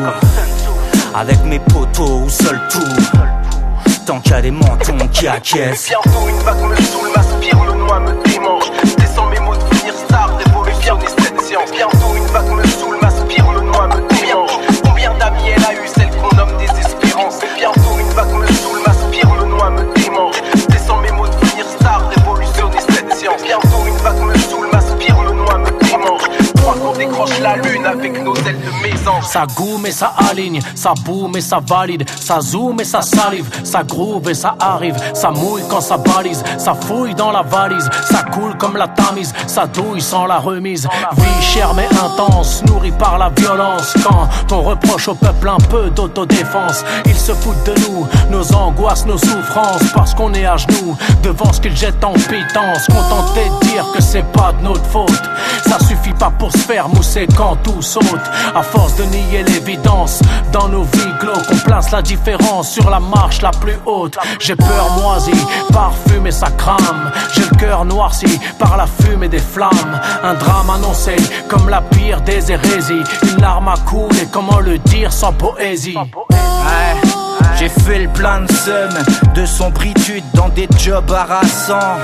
avec mes potos ou seul tout. Tant qu'il y a des mentons qui acquiescent. Bientôt une vague me saoule, m'aspire, me noie, me démange. Descends mes mots, devenir star, révolution des sept sciences. Bientôt une vague me saoule, m'aspire, me noie, me démange. Combien d'amis elle a eu, celle qu'on nomme désespérance. Bientôt une vague me saoule, m'aspire, me noie, me démange. Descends mes mots, devenir star, révolution des sept sciences. Bientôt une vague me saoule, m'aspire, me noie, me démange. Crois qu'on décroche la lune avec nos ailes de mésange. Ça goume et ça aligne, ça boum et ça valide, ça zoom et ça salive, ça groove et ça arrive, ça mouille quand ça balise, ça fouille dans la valise, ça coule comme la Tamise, ça douille sans la remise. Vie chère mais intense, nourrie par la violence. Quand on reproche au peuple un peu d'autodéfense, ils se foutent de nous, nos angoisses, nos souffrances, parce qu'on est à genoux devant ce qu'ils jettent en pitance. Contenté de dire que c'est pas de notre faute, ça suffit pas pour se faire mousser quand tout saute. À force de nier l'évidence, dans nos vies glauques, on place la différence sur la marche la plus haute. J'ai peur moisi, parfum et ça crame. J'ai le cœur noirci par la fumée des flammes. Un drame annoncé comme la pire des hérésies. Une larme à couler, comment le dire sans poésie. Ouais. J'ai fait le plein de seum, de sombritude dans des jobs harassants.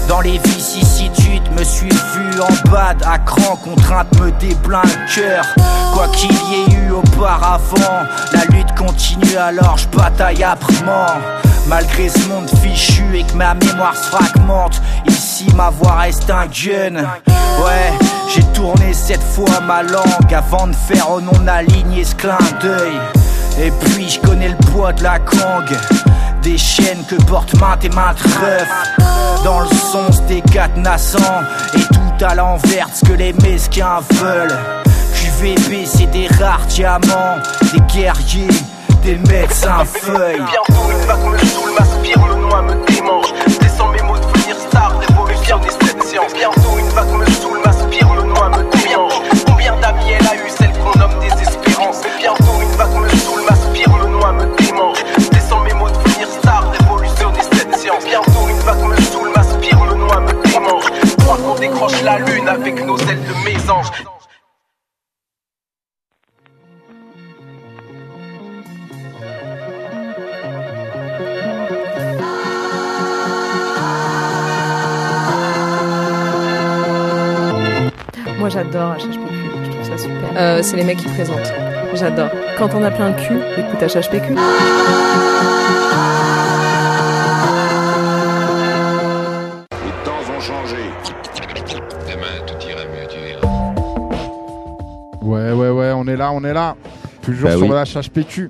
Dans les vicissitudes, me suis vu en bad à cran, contrainte me déblingue le cœur. Quoi qu'il y ait eu auparavant, la lutte continue alors je bataille âprement. Malgré ce monde fichu et que ma mémoire se fragmente, ici ma voix reste un gun. Ouais, j'ai tourné cette fois ma langue avant de faire au non aligné ce clin d'œil. Et puis je connais le poids de la gangue, des chaînes que portent maintes et maintes refs. Dans le son c'était cadenassant et tout à l'envers de ce que les mesquins veulent. Q V B c'est des rares diamants, des guerriers, des médecins feuilles. Bientôt une vague me saoule, m'aspire, me noie, me démange. Je descends mes mots, devenir star, révolution des sept séances. Bientôt une vague me saoule, m'aspire, me noie, me démange. Combien d'amis elle a eu, celle qu'on nomme désespérance. Bientôt une vague me saoule, m'aspire, me noie, me démange. Je descends mes mots, devenir star, révolution des sept séances. Bientôt une vague me saoule, m'aspire, me noie, me démange. Crois qu'on décroche la lune avec nos ailes de mésange. Moi j'adore H H P Q, je trouve ça super. Euh, c'est les mecs qui présentent, j'adore. Quand on a plein de cul, écoute H H P Q. Les temps ont changé. Demain tout ira mieux, tu verras. Ouais, ouais, ouais, on est là, on est là. Toujours bah sur oui. le H H P Q.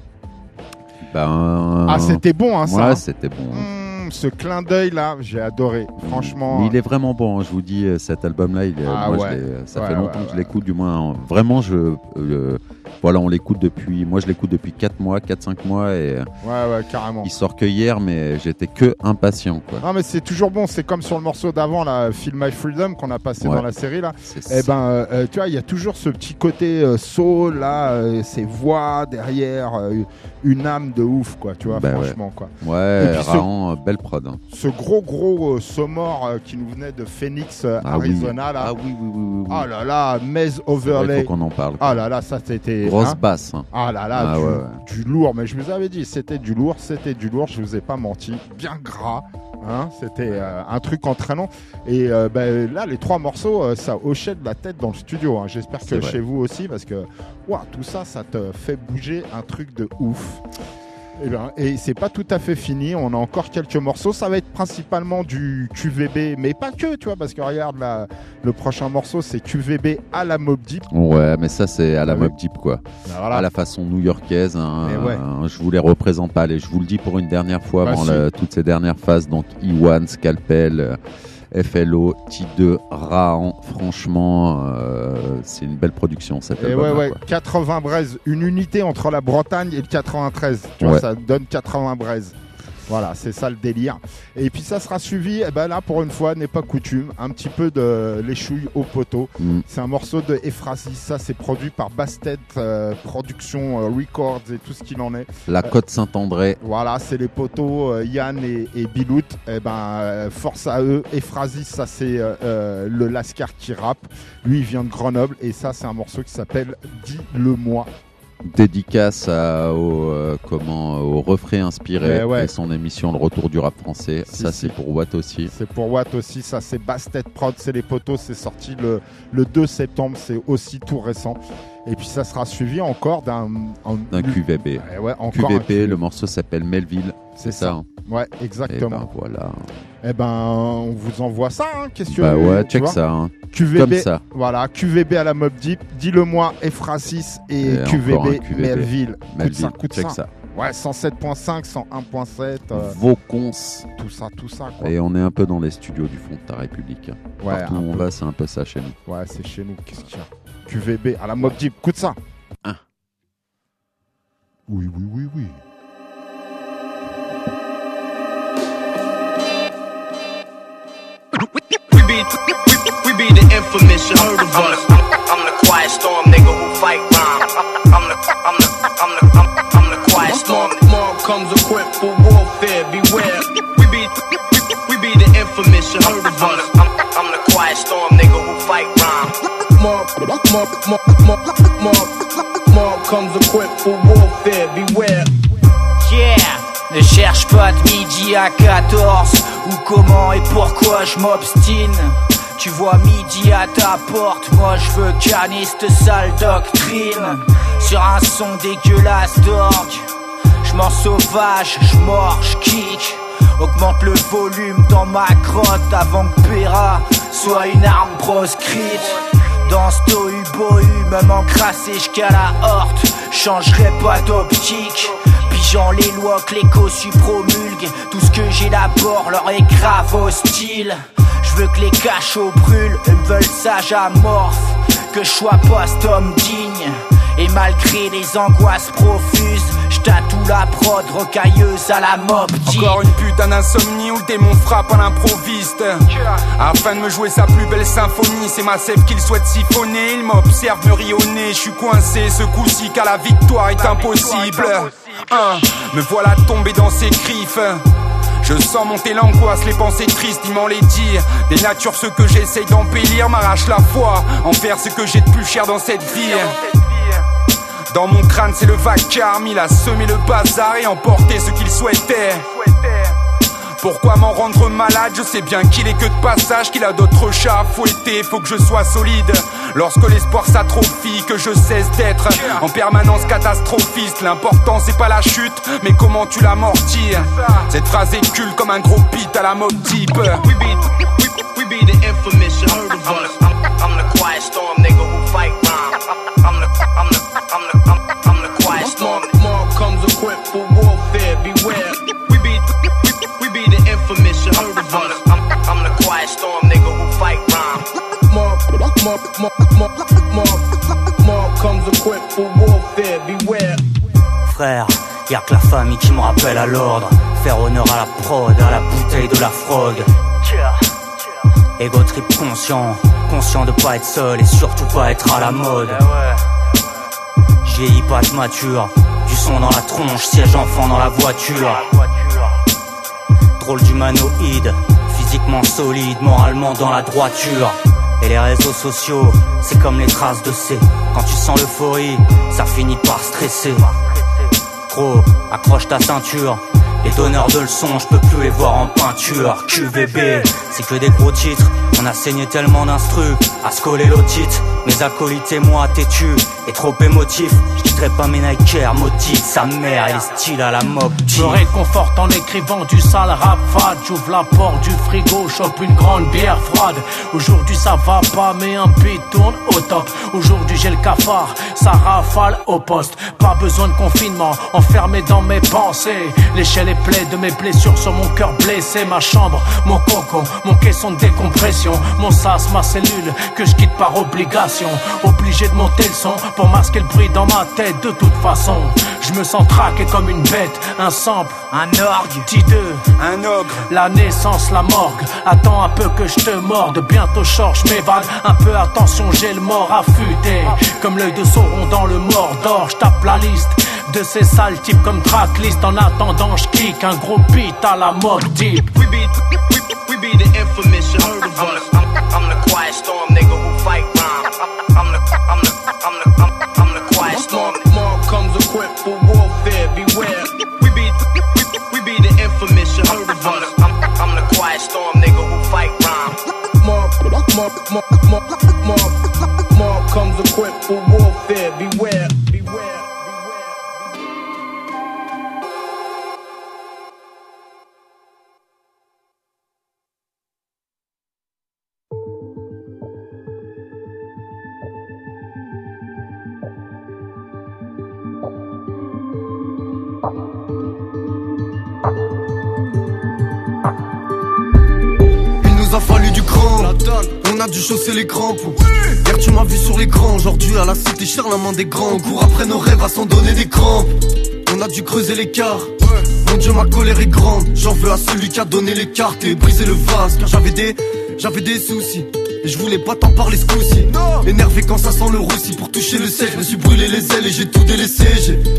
Ben, ah, c'était bon, hein, ça. Ouais, c'était bon. Mmh, ce clin d'œil là, j'ai adoré. Franchement. Mais il est vraiment bon, hein, je vous dis, cet album-là, il est, Ah moi, ouais. je l'ai- ça Ouais, fait ouais, longtemps ouais, que je l'écoute, du moins. Vraiment, je, euh, voilà, on l'écoute depuis. Moi, je l'écoute depuis quatre mois, quatre cinq mois, et Ouais, ouais, carrément. il sort que hier, mais j'étais que impatient, quoi. Non mais c'est toujours bon, c'est comme sur le morceau d'avant là, Feel My Freedom qu'on a passé Ouais. dans la série là. C'est Et ça. ben euh, euh, tu vois, il y a toujours ce petit côté euh, soul là, euh, ces voix derrière, euh, une âme de ouf quoi, tu vois, Bah franchement quoi. Ouais, Et puis ce- Rahan, euh, belle prod. Hein. Ce gros gros euh, Somore euh, qui nous venait de Phoenix, euh, Ah oui. Arizona là. Ah oui, oui, oui, oui, oui. Oh là là, Mez C'est vrai, Overlay. faut qu'on en parle. Ah là là, ça c'était Grosse hein. basse. Hein. Ah là là, Ah du, ouais, ouais. du lourd. Mais je vous avais dit, c'était du lourd, c'était du lourd. Je vous ai pas menti, bien gras. Hein, c'était euh, un truc entraînant. Et euh, ben, là, les trois morceaux, euh, ça hochait de la tête dans le studio. Hein. J'espère C'est que vrai. chez vous aussi, parce que ouah, tout ça, ça te fait bouger un truc de ouf. Et, ben, et c'est pas tout à fait fini. On a encore quelques morceaux. Ça va être principalement du Q V B, mais pas que, tu vois, parce que regarde là, le prochain morceau, c'est Q V B à la Mobb Deep. Ouais, mais ça, c'est à la Ouais. Mobb Deep, quoi. Ben voilà. À la façon new-yorkaise. Hein, Mais ouais. hein, je vous les représente pas. Allez, je vous le dis pour une dernière fois Bah avant si. le- toutes ces dernières phases. Donc, E un, Scalpel, euh, F L O, T deux, Rahan. Franchement, euh, c'est une belle production, cette Et album. ouais, ouais, quatre-vingts braises, une unité entre la Bretagne et le quatre-vingt-treize. Tu Ouais. vois, ça donne quatre-vingts braises. Voilà, c'est ça le délire. Et puis ça sera suivi, eh ben là pour une fois, n'est pas coutume, un petit peu de Les Chouilles au poteau. Mm. C'est un morceau de Ephrasis, ça c'est produit par Bastet euh, Production euh, Records et tout ce qu'il en est. La Côte Saint-André. Voilà, c'est les poteaux euh, Yann et, et Bilout. Eh ben, euh, force à eux. Ephrasis, ça c'est euh, euh, le Lascar qui rappe. Lui, il vient de Grenoble et ça c'est un morceau qui s'appelle Dis-le-moi. Dédicace à- au, euh, comment, au refrain inspiré Mais ouais. et son émission Le Retour du rap français. Si, ça, si. c'est pour Watt aussi. C'est pour Watt aussi, ça c'est Bastet Prod, c'est les poteaux, c'est sorti le, le deux septembre, c'est aussi tout récent. Et puis ça sera suivi encore d'un un- D'un Q V B. Ouais, ouais, encore Q V un B, Q V B. le morceau s'appelle Melville. C'est C'est ça. hein. Ouais, exactement. Et ben voilà. Eh ben, on vous envoie ça, hein, qu'est-ce que Bah ouais, tu check vois ça. Hein. Q V B, Comme ça. voilà, Q V B à la Mobb Deep, dis-le-moi, Ephrasis et, Et Q V encore B, un Q V B. Melville. Coup de Melville, ça, coup de check ça. ça. Ouais, cent sept point cinq, cent un point sept. euh, Vos cons. tout ça, tout ça, quoi. Et on est un peu dans les studios du fond de ta République. hein. Ouais, Partout un où on peu. va, c'est un peu ça chez nous. Ouais, c'est chez nous, qu'est-ce qu'il y a Q V B à la Mobb Deep, coup de ça. Un. Oui, oui, oui, oui. We be, we be the infamous, you heard of us. I'm the quiet storm nigga who fight rhyme. I'm the, I'm the, I'm the, I'm, I'm the quiet storm. Mob comes equipped for warfare, beware. We be, we be the infamous, you heard of us. I'm, I'm the quiet storm nigga who fight rhyme. Mob, mob, mob, mob, mob, mob comes equipped for warfare, beware. Yeah, Ne cherche pas de midi à quatorze, ou comment et pourquoi je m'obstine. Tu vois midi à ta porte, moi je veux canner cette sale doctrine. Sur un son dégueulasse d'orgue, je m'en sauvage, je mords, je kick. Augmente le volume dans ma crotte avant que Péra soit une arme proscrite. Dans ce tohu-bohu, même encrassé jusqu'à la horte, changerai pas d'optique. Pigeant les lois que les cossus promulguent, tout ce que j'élabore leur est grave hostile. Je veux que les cachots brûlent, eux me veulent sage amorphe, que je sois pas cet homme digne. Et malgré les angoisses profuses, j'tatoue la prod rocailleuse à la mob deep. Encore une putain d'insomnie où le démon frappe à l'improviste, afin de me jouer sa plus belle symphonie. C'est ma sève qu'il souhaite siphonner. Il m'observe me rit au nez, je suis coincé ce coup-ci car la victoire est impossible. Hein, me voilà tombé dans ses griffes. Je sens monter l'angoisse, les pensées tristes, ils m'en les dire. Des natures ceux que j'essaye d'embellir m'arrachent la foi, en faire ce que j'ai de plus cher dans cette vie. Dans mon crâne c'est le vacarme, il a semé le bazar et emporté ce qu'il souhaitait. Pourquoi m'en rendre malade? Je sais bien qu'il est que de passage, qu'il a d'autres chats à fouetter. Faut que je sois solide lorsque l'espoir s'atrophie, que je cesse d'être en permanence catastrophiste. L'important c'est pas la chute, mais comment tu l'amortis. Cette phrase est culte comme un gros beat à la Mobb Deep. We be, we, we be the infamous, you heard of us. I'm, I'm, I'm the quiet storm nigga who fight rhyme. I'm the, I'm the, I'm the, I'm, I'm the quiet storm. Mob comes equipped for warfare, beware. We be, we, we be the infamous, you heard of us. I'm, I'm the quiet storm nigga who fight rhyme. Mob, mob, mob, mob, mob, mob comes equipped for warfare, beware. Frère, y'a que la famille qui me rappelle à l'ordre. Faire honneur à la prod, à la bouteille de la frog. Ego trip conscient, conscient de pas être seul et surtout pas être à la mode. Vieillis pas de mature, du son dans la tronche, siège enfant dans la voiture. Drôle d'humanoïde, physiquement solide, moralement dans la droiture. Et les réseaux sociaux, c'est comme les traces de C. Quand tu sens l'euphorie, ça finit par stresser. Gros, accroche ta ceinture. Les donneurs de leçons, je peux plus les voir en peinture. Q V B, c'est que des gros titres. On a saigné tellement d'instru, à se coller l'otite. Mes acolytes et moi têtus et trop émotifs. Je quitterai pas mes Nike Air maudits. Sa mère, il est style à la Mobb Deep. Je me réconforte en écrivant du sale rap fade. J'ouvre la porte du frigo, chope une grande bière froide. Aujourd'hui ça va pas mais un beat tourne au top. Aujourd'hui j'ai le cafard, ça rafale au poste. Pas besoin de confinement, enfermé dans mes pensées. L'échelle est pleine de mes blessures sur mon cœur blessé. Ma chambre, mon cocon, mon caisson de décompression. Mon sas, ma cellule, que je quitte par obligation. Obligé de monter le son pour masquer le bruit dans ma tête. De toute façon, je me sens traqué comme une bête. Un sample, un orgue, T deux, un ogre. La naissance, la morgue. Attends un peu que je te morde. Bientôt short, je m'évade. Un peu attention, j'ai le mort affûté. Comme l'œil de Sauron dans le Mordor. Je tape la liste de ces sales types comme tracklist. En attendant, je kick un gros beat à la Mobb Deep. We be, we, we be the infamous, you heard of us. I'm, I'm, I'm the quiet storm nigga who fight rhyme. I'm the, I'm the, I'm the, I'm, I'm the quiet storm. Mob comes equipped for warfare, beware. We be, we, we be the infamous, you heard of us. I'm, I'm the quiet storm nigga who fight rhyme. Mob, mob, mob, mob, mob, mob comes equipped for warfare, beware, beware. Il nous a fallu du cran, on a dû chausser les crampons. Hier tu m'as vu sur l'écran, aujourd'hui à la cité cher la main des grands. On court après nos rêves à s'en donner des crampes. On a dû creuser l'écart. Mon Dieu ma colère est grande. J'en veux à celui qui a donné les cartes et brisé le vase. Car j'avais des, j'avais des soucis. Et je voulais pas t'en parler ce coup-ci. Énervé quand ça sent le roussi. Pour toucher le sel, je me suis brûlé les ailes et j'ai tout délaissé. J'ai affronté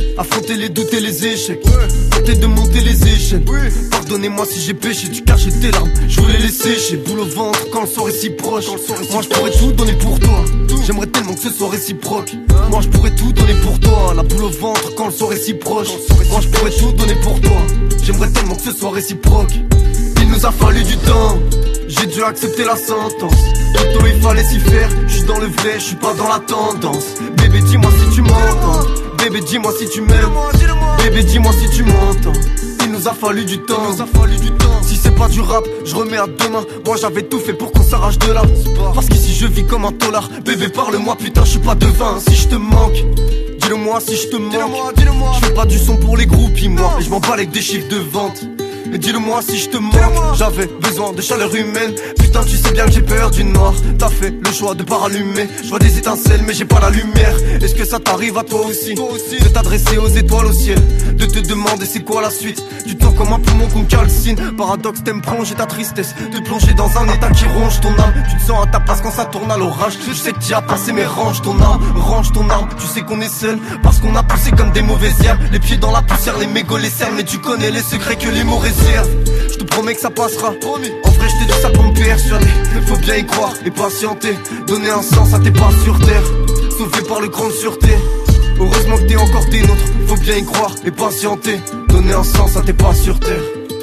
affronter les doutes et les échecs. Tenter de monter les échelles. Pardonnez-moi si j'ai péché, tu caches tes larmes, je voulais les sécher. Boule au ventre quand le soir est si proche. Moi je pourrais tout donner pour toi. J'aimerais tellement que ce soit réciproque. Moi je pourrais tout donner pour toi. La boule au ventre quand le soir est si proche. Moi je pourrais tout donner pour toi. J'aimerais tellement que ce soit réciproque. Il nous a fallu du temps, j'ai dû accepter la sentence. Plutôt il fallait s'y faire, je suis dans le vrai, je suis pas dans la tendance. Bébé dis-moi si tu m'entends, bébé dis-moi si tu m'aimes, bébé dis-moi si tu m'entends. Il nous a fallu du temps, il nous a fallu du temps. Si c'est pas du rap, je remets à demain. Moi j'avais tout fait pour qu'on s'arrache de là. Parce qu'ici je vis comme un tolard. Bébé parle-moi putain, je suis pas devin. Si je te manque, dis-le moi si je te manque. Je fais pas du son pour les groupies moi, et je m'en bats avec des chiffres de vente. Mais dis-le moi si je te manque. J'avais besoin de chaleur humaine. Putain tu sais bien que j'ai peur du noir. T'as fait le choix de pas rallumer. Je vois des étincelles mais j'ai pas la lumière. Est-ce que ça t'arrive à toi aussi, toi aussi de t'adresser aux étoiles au ciel, de te demander c'est quoi la suite. Du temps comme un poumon qu'on calcine. Paradoxe t'aimes plonger ta tristesse, te plonger dans un état qui ronge ton âme. Tu te sens à ta place quand ça tourne à l'orage. Je sais que t'y as passé mais range ton âme, range ton arme. Tu sais qu'on est seul parce qu'on a poussé comme des mauvaises herbes. Les pieds dans la poussière, les mégots, les cernes. Mais tu connais les secrets que les mots réservent. Je te promets que ça passera. En vrai je te dis ça pour me persuader. Faut bien y croire et patienter. Donner un sens à tes pas sur terre. Sauvé par le grand sûreté. Heureusement que t'es encore des nôtres. Faut bien y croire et patienter. Donner un sens à tes pas sur terre.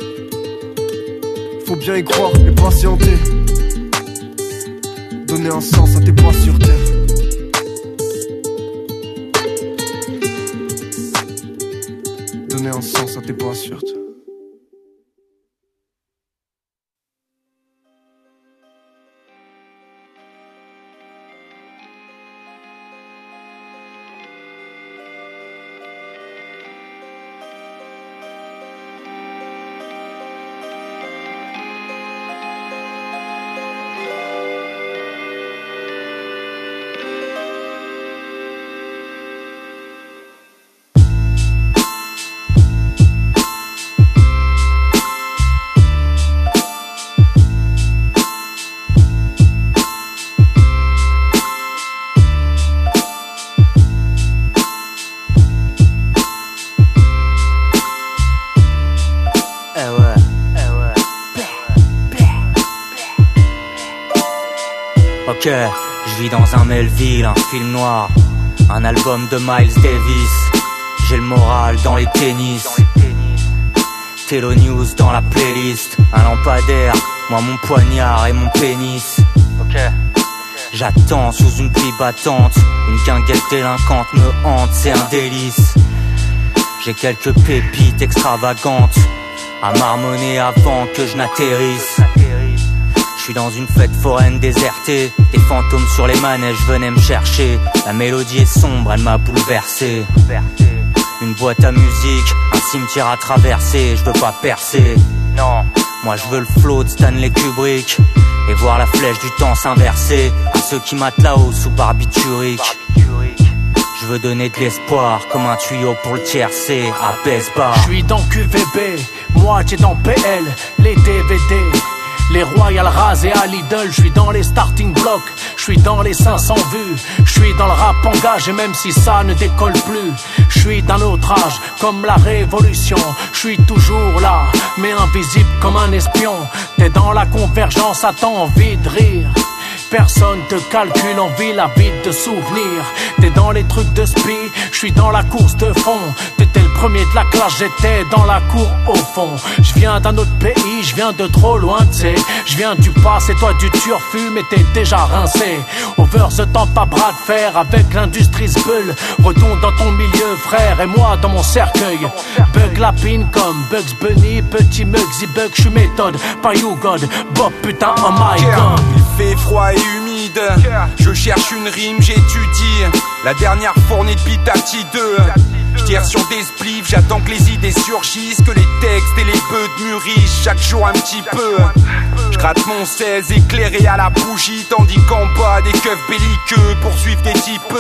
Faut bien y croire et patienter. Donner un sens à tes pas sur terre. Donner un sens à tes pas sur terre. Ok, je vis dans un Melville, un film noir, un album de Miles Davis. J'ai le moral dans les tennis, Télo News dans la playlist. Un lampadaire, moi mon poignard et mon pénis. Ok, j'attends sous une pluie battante, une guinguette délinquante me hante, c'est un délice. J'ai quelques pépites extravagantes à marmonner avant que je n'atterrisse. Je suis dans une fête foraine désertée, des fantômes sur les manèges venaient me chercher. La mélodie est sombre, elle m'a bouleversé. Une boîte à musique, un cimetière à traverser, je veux pas percer. Non, moi je veux le flow de Stanley Kubrick et voir la flèche du temps s'inverser à ceux qui matent là-haut sous barbiturique. Je veux donner de l'espoir comme un tuyau pour le tiercé à Besbar. Je suis dans Q V B, moitié dans P L, les D V D. Les Royal Raz et à Lidl, je suis dans les starting blocks, je suis dans les cinq cents vues, je suis dans le rap engagé même si ça ne décolle plus. Je suis d'un autre âge, comme la révolution, je suis toujours là, mais invisible comme un espion. T'es dans la convergence, à t'as envie de rire. Personne te calcule en ville, avide de souvenirs. T'es dans les trucs de spi, je suis dans la course de fond. T'étais le premier de la classe, j'étais dans la cour au fond. Je viens d'un autre pays, je viens de trop loin, tu sais. Je viens du passé, toi du turfu, mais t'es déjà rincé. Over the temps, pas bras de fer avec l'industrie bulle. Retourne dans ton milieu, frère, et moi dans mon cercueil. Bug lapine comme Bugs Bunny, petit Mugsy Bug, je suis méthode, pas you God, Bob putain, oh my god. Il fait froid et humide, je cherche une rime, j'étudie la dernière fournée de Pitati deux. Je tire sur des spliffs, j'attends que les idées surgissent, que les textes et les bœufs mûrissent chaque jour un petit peu. Je gratte mon seize éclairé à la bougie, tandis qu'en bas des keufs belliqueux poursuivent des types.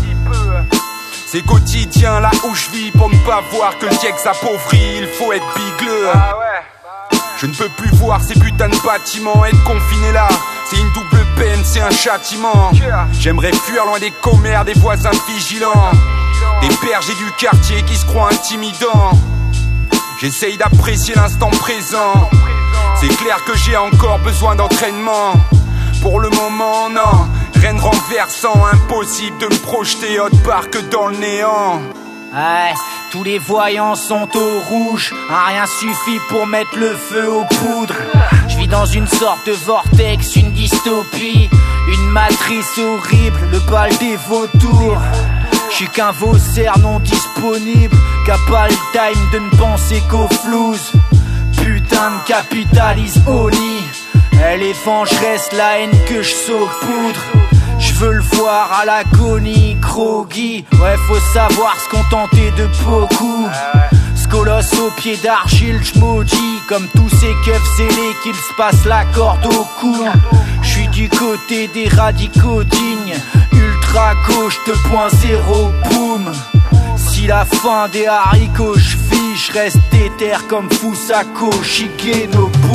C'est quotidien là où je vis pour ne pas voir que le siècle s'appauvrit, il faut être bigleux. Je ne peux plus voir ces putains de bâtiments, être confiné là, c'est une double peine, c'est un châtiment. J'aimerais fuir loin des commères, des voisins vigilants. Des bergers du quartier qui se croient intimidants. J'essaye d'apprécier l'instant présent. C'est clair que j'ai encore besoin d'entraînement. Pour le moment, non. Rien de renversant, impossible de me projeter autre part que dans le néant. Ouais, tous les voyants sont au rouge. Un rien suffit pour mettre le feu aux poudres. Je vis dans une sorte de vortex, une dystopie. Une matrice horrible, le bal des vautours. Je suis qu'un faussaire non disponible, qu'a pas le time de ne penser qu'aux flouses. Putain de capitalisme honni. Elle est vengeresse, la haine que je saupoudre. Je veux le voir à l'agonie, groggy. Ouais, faut savoir se contenter de beaucoup. Ce colosse au pied d'argile, j'maudis. Comme tous ces keufs zélés qu'il se passe la corde au cou. J'suis du côté des radicaux dignes. Ultra gauche deux point zéro, boum. Si la fin des haricots j'vis, j'reste déter comme Fusako, Shigenobu.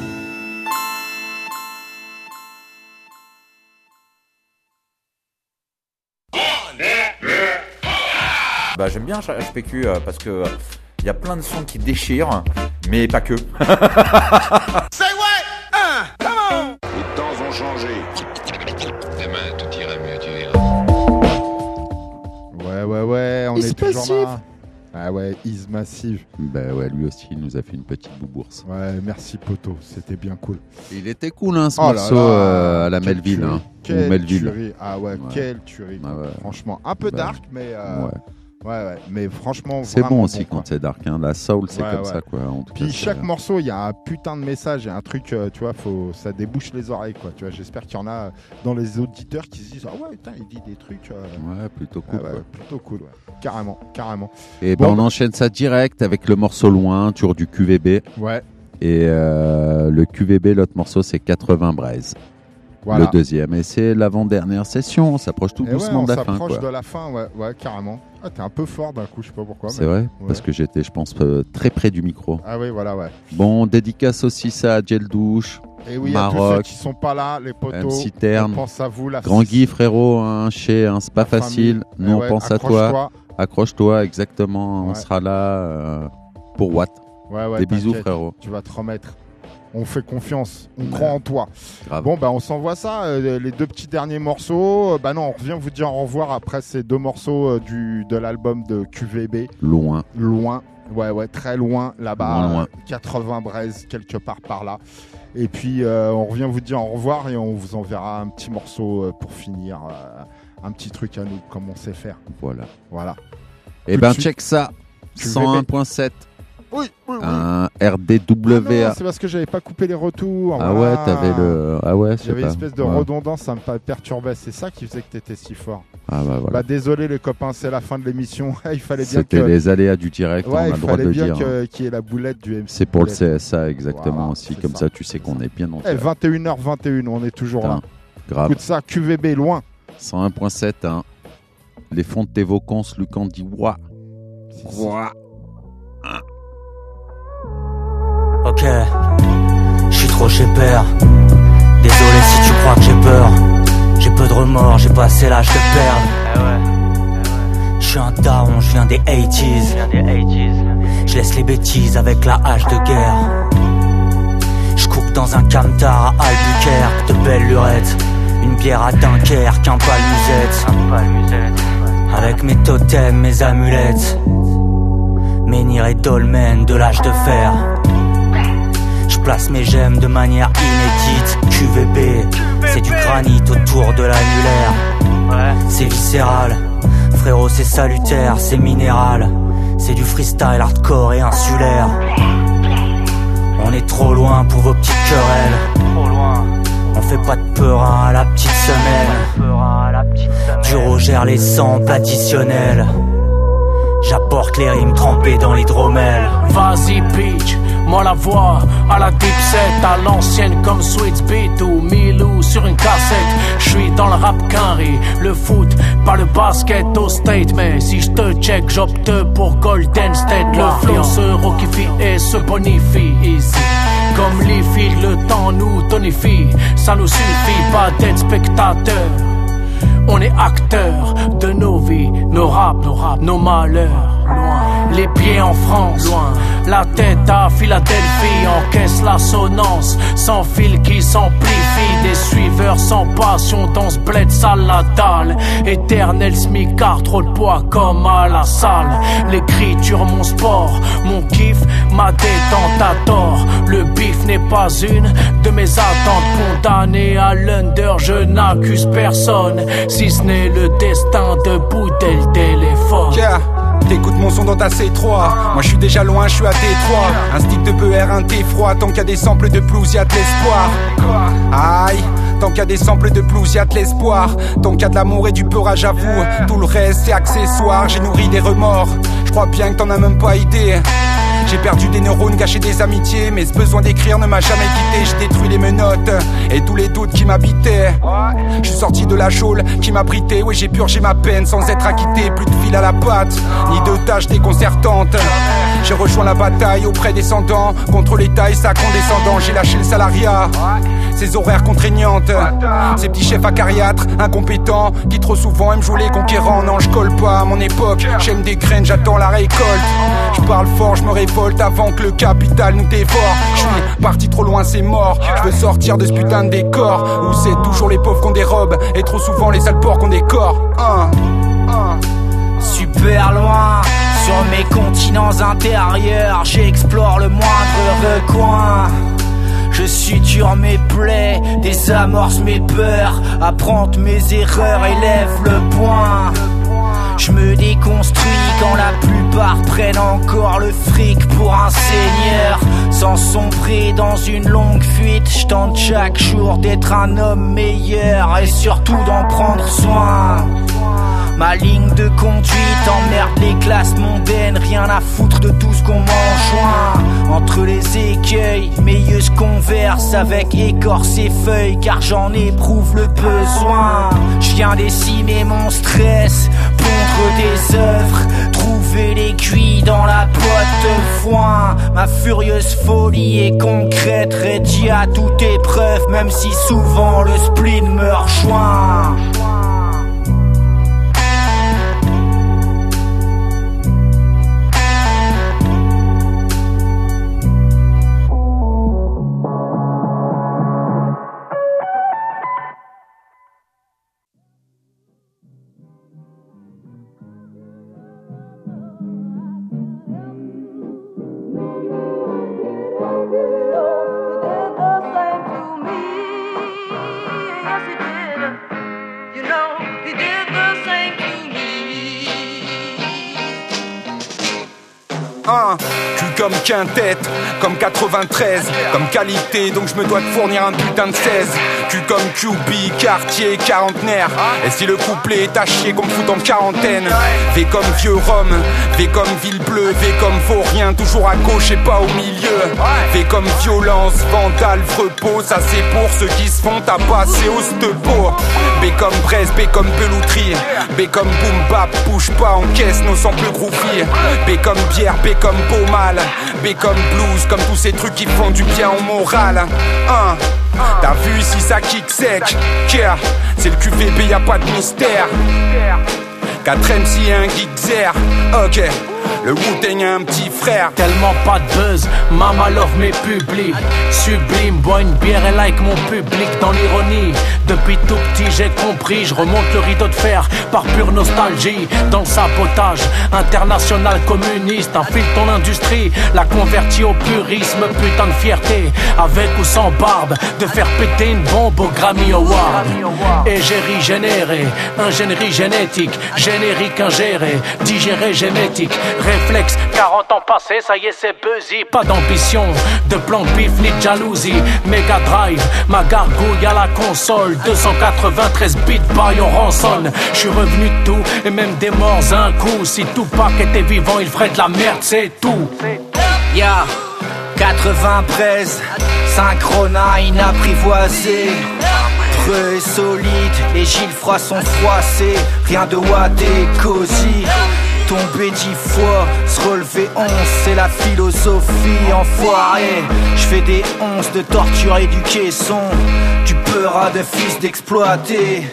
Bah, j'aime bien H P Q euh, parce que il euh, y a plein de sons qui déchirent, mais pas que. Say what? Uh, come on. Les temps ont changé. Demain tout ira mieux, tu verras. Ouais, ouais, ouais, on Is est toujours Massive. là. Ah ouais, Is Massive. Bah ouais, lui aussi, il nous a fait une petite boubourse. Ouais, merci poto, c'était bien cool. Il était cool, hein, ce Oh là morceau là, euh, à la quelle Melville. tuerie, Hein, quelle ou Melville. tuerie. Ah ouais, Ouais. quelle tuerie. Ah ouais. Franchement, un peu Bah, dark, mais euh, ouais. ouais, ouais, mais franchement, C'est vraiment bon aussi quoi. quand c'est dark. Hein. La soul, c'est Ouais, comme ouais. ça, quoi. En tout Puis cas, chaque c'est- morceau, il y a un putain de message et un truc, euh, tu vois, faut, ça débouche les oreilles, quoi. Tu vois, j'espère qu'il y en a dans les auditeurs qui se disent, ah ouais, putain, il dit des trucs. euh, Ouais, plutôt cool. ah ouais, quoi. plutôt cool, ouais. Carrément, carrément. Et Bon, ben, on bah- enchaîne ça direct avec le morceau Loin, tour du Q V B. Ouais. Et euh, le Q V B, l'autre morceau, c'est quatre-vingts Braise. Voilà. Le deuxième. Et c'est l'avant-dernière session. On s'approche tout Et ouais, doucement on de la fin. s'approche Quoi. de la fin, ouais, ouais, carrément. Ah, t'es un peu fort d'un coup, je sais pas pourquoi. C'est mais- vrai, ouais. parce que j'étais, je pense, euh, très près du micro. Ah oui, voilà, ouais. Bon, dédicace aussi ça à Gel Douche, Et oui, à tous ceux Maroc, qui sont pas là, les potos, M C Terne, on pense à vous, la Grand six. Guy, frérot, hein, chez, hein, c'est pas La facile. famille. Nous, Eh on ouais, pense à accroche-toi. toi. Accroche-toi, exactement. On Ouais. sera là euh, pour Watt. Ouais, ouais, Des bisous, t'inquiète, frérot. Tu vas te remettre. On fait confiance, on Ouais. croit en toi. Grave. Bon, bah on s'envoie ça, euh, les deux petits derniers morceaux. Euh, bah non, on revient vous dire au revoir après ces deux morceaux euh, du, de l'album de Q V B. Loin. Loin, ouais, ouais, très loin, là-bas. Loin, loin. euh, quatre-vingts Braise, quelque part par là. Et puis, euh, on revient vous dire au revoir et on vous enverra un petit morceau euh, pour finir. euh, un petit truc à nous, comme on sait faire. Voilà. Voilà. Et Tout ben, de suite. check ça. Q V B. cent un point sept. Oui, oui, oui. Un R D W Ah A. non, c'est parce que j'avais pas coupé les retours. Ah voilà. ouais, t'avais le. Ah ouais, je sais J'avais pas. une espèce de Ouais. redondance, ça me perturbait. C'est ça qui faisait que t'étais si fort. Ah bah voilà. Bah désolé les copains, c'est la fin de l'émission. Il fallait bien C'était que. les aléas du direct, Ouais, on a il le droit de fallait le bien dire. que- qu'il y ait la boulette du M C. C'est pour le Boulette. C S A exactement Voilà, aussi, c'est comme ça. ça, tu sais qu'on est bien en Eh, vingt et une heures vingt et une, on est toujours là. grave. Écoute ça, Q V B loin. cent un point sept, hein. Les fontes tes vacances, Lucan dit ouah. Ouah. Ok, je suis trop chez père. Désolé si tu crois que j'ai peur. J'ai peu de remords, j'ai passé l'âge de perdre. Je suis un daron, je viens des eighties. Je laisse les bêtises avec la hache de guerre. Je coupe dans un camtar à Albuquerque, de belles lurettes. Une bière à Dunkerque, un palmusette. Avec mes totems, mes amulettes. Menhir et dolmen de l'âge de fer. Je place mes gemmes de manière inédite. Q V B, c'est du granit autour de l'annulaire. C'est viscéral, frérot, c'est salutaire, c'est minéral. C'est du freestyle hardcore et insulaire. On est trop loin pour vos petites querelles. On fait pas de peurin à la petite semaine. Du Roger les samples additionnels. J'apporte les rimes trempées dans l'hydromel. Vas-y bitch, moi la voix à la dipset, à l'ancienne comme Sweet Beat ou Milou sur une cassette. J'suis dans le rap carré, le foot, pas le basket au state. Mais si j'te check, j'opte pour Golden State. Le flow se roquifie et se bonifie ici. Comme Leafy, le temps nous tonifie. Ça nous suffit pas d'être spectateur. On est acteurs de nos vies, nos raps, nos, rap, nos malheurs. Loin. Les pieds en France, loin. La tête à Philadelphie, encaisse l'assonance, sans fil qui s'amplifie. Des suiveurs sans passion dans ce bled sale la dalle. Éternel smicard, trop de poids comme à la salle. L'écriture, mon sport, mon kiff, ma détente à tort. Le bif n'est pas une de mes attentes. Condamné à l'under, je n'accuse personne, si ce n'est le destin de bouder le téléphone. Yeah. T'écoutes mon son dans ta C trois. Moi je suis déjà loin, je suis à Détroit. Un stick de B R, un thé froid. Tant qu'il y a des samples de blues, y'a de l'espoir. Aïe, tant qu'il y a des samples de blues, y'a de l'espoir. Tant qu'il y a de l'amour et du peurage, j'avoue. Tout le reste c'est accessoire. J'ai nourri des remords, je crois bien que t'en as même pas idée. J'ai perdu des neurones, gâché des amitiés. Mais ce besoin d'écrire ne m'a jamais quitté. J'ai détruit les menottes et tous les doutes qui m'habitaient. Je suis sorti de la geôle qui m'abritait. Oui, j'ai purgé ma peine sans être acquitté. Plus de fil à la patte, ni de tâches déconcertantes. J'ai rejoint la bataille auprès des descendants. Contre l'État et sa condescendance. J'ai lâché le salariat, ces horaires contraignantes. Ces petits chefs acariâtres, incompétents, qui trop souvent aiment jouer les conquérants. Non, je colle pas à mon époque. J'aime des graines, j'attends la récolte. Je parle fort, je me révolte avant que le capital nous dévore. Je suis parti trop loin, c'est mort. Je veux sortir de ce putain de décor où c'est toujours les pauvres qu'on dérobe et trop souvent les sales porcs qu'on décore. Un, un. Super loin, sur mes continents intérieurs, j'explore le moindre recoin. Je suture mes plaies, désamorce mes peurs, apprendre mes erreurs, élève le poing. Je me déconstruis quand la plupart prennent encore le fric pour un seigneur. Sans sombrer dans une longue fuite, je tente chaque jour d'être un homme meilleur et surtout d'en prendre soin. Ma ligne de conduite emmerde les classes mondaines, rien à foutre de tout ce qu'on m'enjoint. Entre les écueils, mes yeux se conversent avec écorce et feuilles, car j'en éprouve le besoin. Je viens décimer mon stress, pondre des œuvres, trouver l'aiguille dans la boîte de foin. Ma furieuse folie est concrète, réduite à toute épreuve, même si souvent le spleen me rejoint. Un, cul comme quintette, comme quatre-vingt-treize, comme qualité, donc je me dois te fournir un putain de seize. Cul comme Q B, quartier, quarantenaire. Et si le couplet est à chier qu'on me fout en quarantaine. V comme vieux Rome, V comme ville bleue, V comme vaurien, toujours à gauche et pas au milieu. V comme violence, vandale, repos, ça c'est pour ceux qui se font tabasser au stepo. B comme Brest, B comme pelouterie, B comme boom bap, bouge pas, encaisse nos samples groovy. B comme bière, B comme beau mal, B comme blues, comme tous ces trucs qui font du bien au moral. Un, t'as vu si ça kick sec, yeah, c'est le Q V B, y'a pas de mystère. quatre M C et un geek ok. Le Wu-Tang a un petit frère. Tellement pas de buzz, mama love mes publics. Sublime, bois une bière et like mon public dans l'ironie. Depuis tout petit j'ai compris, je remonte le rideau de fer par pure nostalgie. Dans le sabotage international communiste, infile ton industrie, la convertit au purisme, putain de fierté. Avec ou sans barbe, de faire péter une bombe au Grammy Award. Égérie générée, ingénierie génétique, générique ingéré, digéré génétique. Réflexe, quarante ans passés, ça y est c'est buzzy. Pas d'ambition, de plan bif ni de jalousie. Mega Drive, ma gargouille à la console. Deux cent quatre-vingt-treize bits by on rançonne. J'suis revenu de tout et même des morts un coup. Si Tupac était vivant il ferait de la merde, c'est tout. Ya, quatre-vingt-treize, Synchrona inapprivoisé. Preux et solide, les gilets froids sont froissés. Rien de ouaté, cosy. Tomber dix fois, se relever onze, c'est la philosophie enfoirée. J'fais des onces de torture et du caisson, du peur à de fils d'exploiter.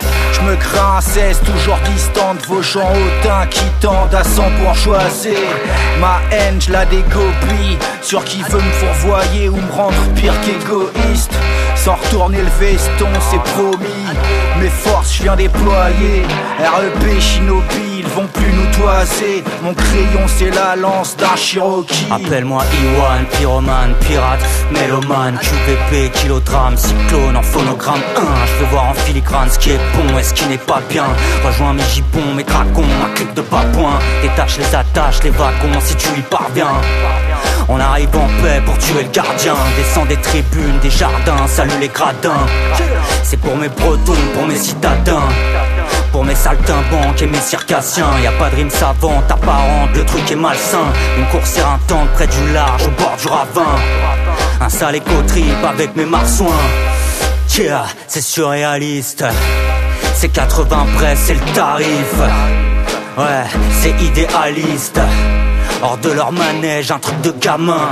Je me crains cesse, toujours distante. Vos gens hautains qui tendent à s'embourgeoiser. Ma haine, je la dégoblie sur qui veut me fourvoyer ou me rendre pire qu'égoïste. Sans retourner le veston, c'est promis. Mes forces, je viens déployer. R E P, Shinobi, ils vont plus nous toiser. Mon crayon, c'est la lance d'un Cherokee. Appelle-moi Iwan, pyromane, pirate, mélomane, Q V P, kilogramme, cyclone en phonogramme un. Je veux voir en filigrane ce qui est bon et ce qui n'est pas bien. Rejoins mes gibbons, mes dragons, un clic de papouin. Détache les attaches, les wagons si tu y parviens. On arrive en paix pour tuer le gardien. Descends des tribunes, des jardins, salut les gradins. C'est pour mes bretons, pour mes citadins, pour mes saltimbanques et mes circassiens. Y'a pas de rime savante, apparente, le truc est malsain. Une course éreintante près du large, au bord du ravin. Un sale éco-trip avec mes marsouins. Yeah, c'est surréaliste. C'est quatre-vingts près, c'est le tarif. Ouais, c'est idéaliste. Hors de leur manège, un truc de gamin.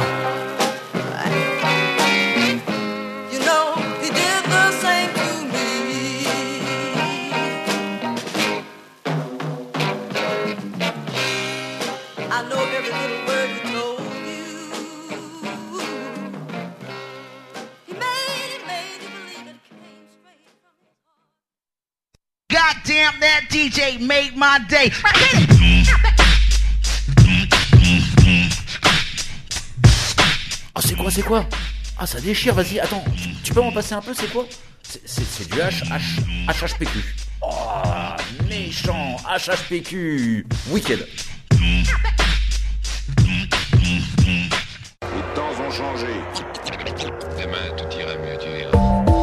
Damn, that D J made my day. Oh, c'est quoi, c'est quoi? Ah, ça déchire, vas-y, attends, tu, tu peux m'en passer un peu, c'est quoi? C'est, c'est, c'est du H H H H P Q. Oh, méchant, H H P Q. Wicked. Les temps ont changé. Demain, tout ira mieux, tu verras.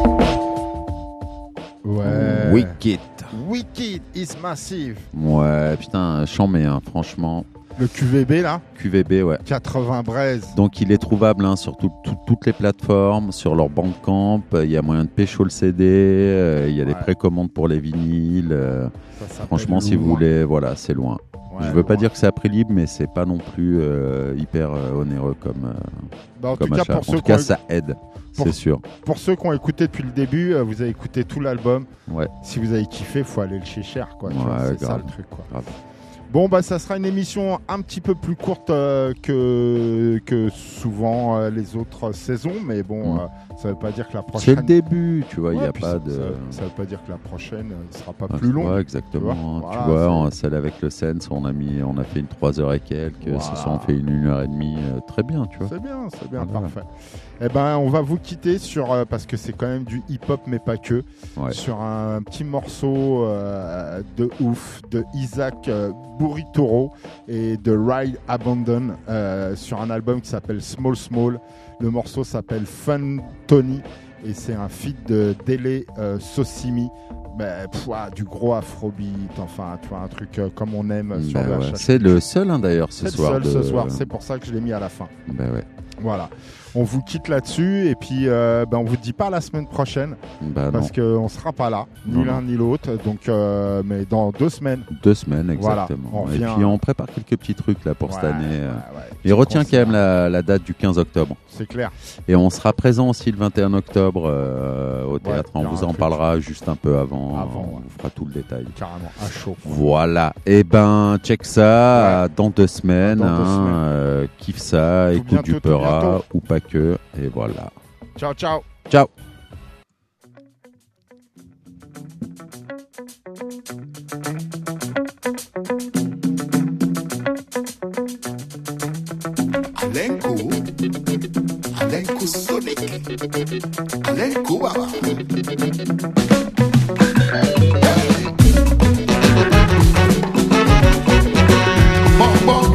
Ouais. Wicked. Wicked is massive. Ouais, putain, chambé, hein, franchement. Le Q V B là Q V B, ouais. quatre-vingts braises. Donc il est trouvable hein, sur tout, tout, toutes les plateformes, sur leur Bandcamp. Il y a moyen de pécho le C D. Euh, il y a ouais. des précommandes pour les vinyles. Euh, franchement, si vous voulez, voilà, c'est loin. Ouais, je veux pas dire que c'est à prix libre, mais c'est pas non plus euh, hyper euh, onéreux comme, euh, bah, en comme tout cas, achat. pour en ceux tout cas, ont... ça aide. Pour, c'est sûr. Pour ceux qui ont écouté depuis le début, euh, vous avez écouté tout l'album. Ouais. Si vous avez kiffé, faut aller le chez cher, quoi. Ouais, tu vois, c'est grave, ça le truc, quoi. Grave. Bon, bah, ça sera une émission un petit peu plus courte euh, que, que souvent euh, les autres saisons, mais bon, mm. euh, ça veut pas dire que la prochaine. C'est le début, tu vois, il ouais, n'y a pas ça, de. Ça, ça veut pas dire que la prochaine ne sera pas ouais, plus longue. Ouais, exactement. Tu vois, voilà, tu vois on, celle avec le Sense, on a, mis, on a fait une trois heures et quelques. Voilà. Ce soir, on fait une une heure et demie. Euh, très bien, tu vois. C'est bien, c'est bien, voilà. parfait. Eh ben, on va vous quitter sur euh, parce que c'est quand même du hip-hop, mais pas que. Ouais. Sur un, un petit morceau euh, de ouf de Isaac euh, Burritoro et de Ride Abandon euh, sur un album qui s'appelle Small Small. Le morceau s'appelle Fun Tony et c'est un feat de Dele euh, Sosimi. Bah, pff, ah, du gros afrobeat, enfin, tu vois, un truc euh, comme on aime bah sur le ouais. C'est le seul hein, d'ailleurs ce c'est soir. C'est le seul de... ce soir, c'est pour ça que je l'ai mis à la fin. Bah ouais. Voilà. On vous quitte là-dessus et puis euh, ben, on vous dit pas la semaine prochaine bah parce qu'on sera pas là, ni non, l'un non. ni l'autre. Donc, euh, mais dans deux semaines. Deux semaines exactement. Voilà, et puis on prépare quelques petits trucs là pour ouais, cette année. Ouais, ouais, et retiens quand même la, la date du quinze octobre. C'est clair. Et on sera présent aussi le vingt et un octobre euh, au théâtre. Ouais, on vous en parlera juste un peu avant. avant on ouais. vous fera tout le détail. Carrément, à chaud. Voilà. Et ben check ça ouais. dans deux semaines. Dans deux hein, semaines. Euh, kiffe ça, tout écoute bientôt, du Peura ou pas que. Et voilà. Ciao, ciao. Ciao. Alenko, Alenko Sonic, Alenko Baba. Bon, bon.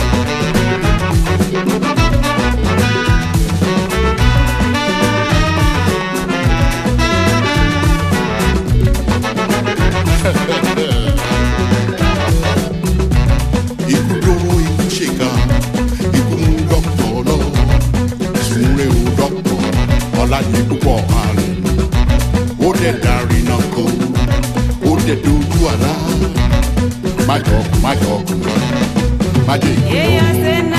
Ni púpọ̀ àrùn ó dẹ̀ darí náà kó ó dẹ̀ dojú àlá má jọ má jọ má jẹ ìkúrò.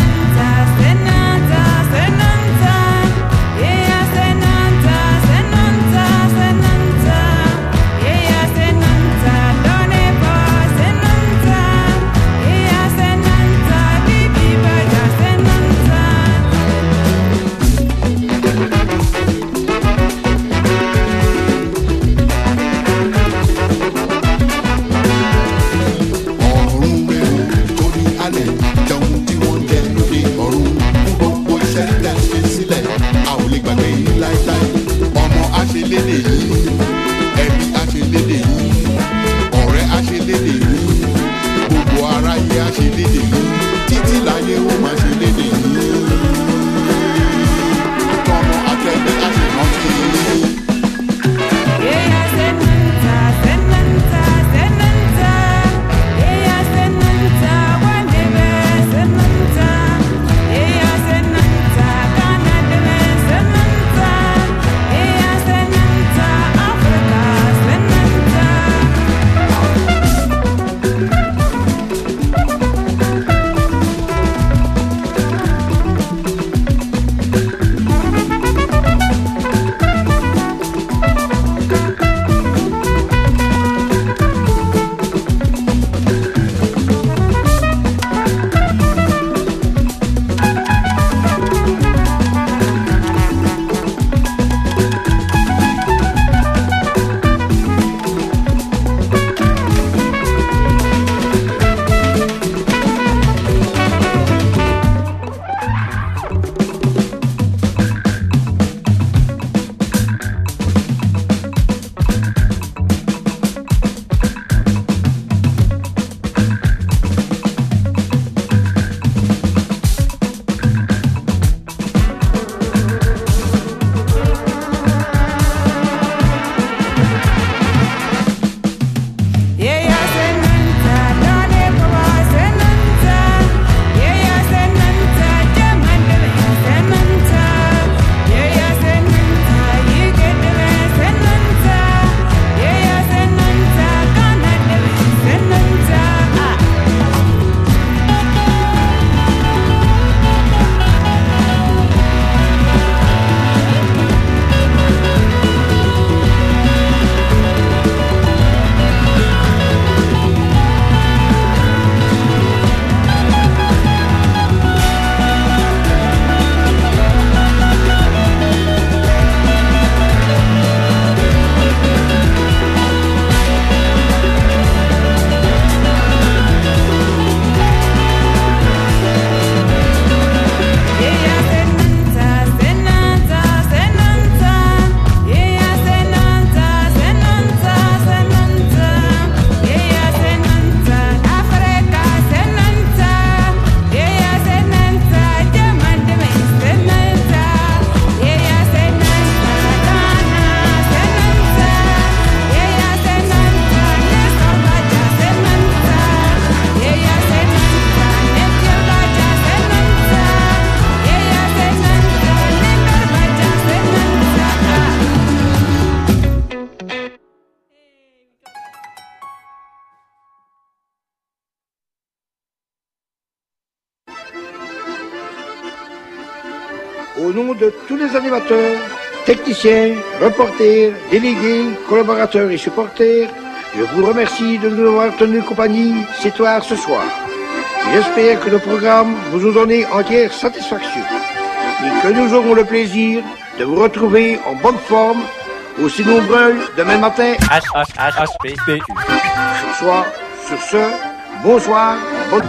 au nom de tous les animateurs, techniciens, reporters, délégués, collaborateurs et supporters, je vous remercie de nous avoir tenu compagnie ce soir ce soir. J'espère que le programme vous a donné entière satisfaction et que nous aurons le plaisir de vous retrouver en bonne forme, aussi nombreux demain matin. H H H H P P U. Ce soir, sur ce, bonsoir, bonne...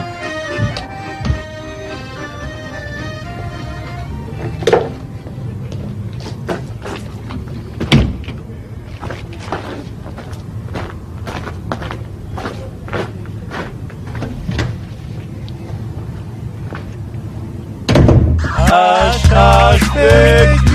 H H P Q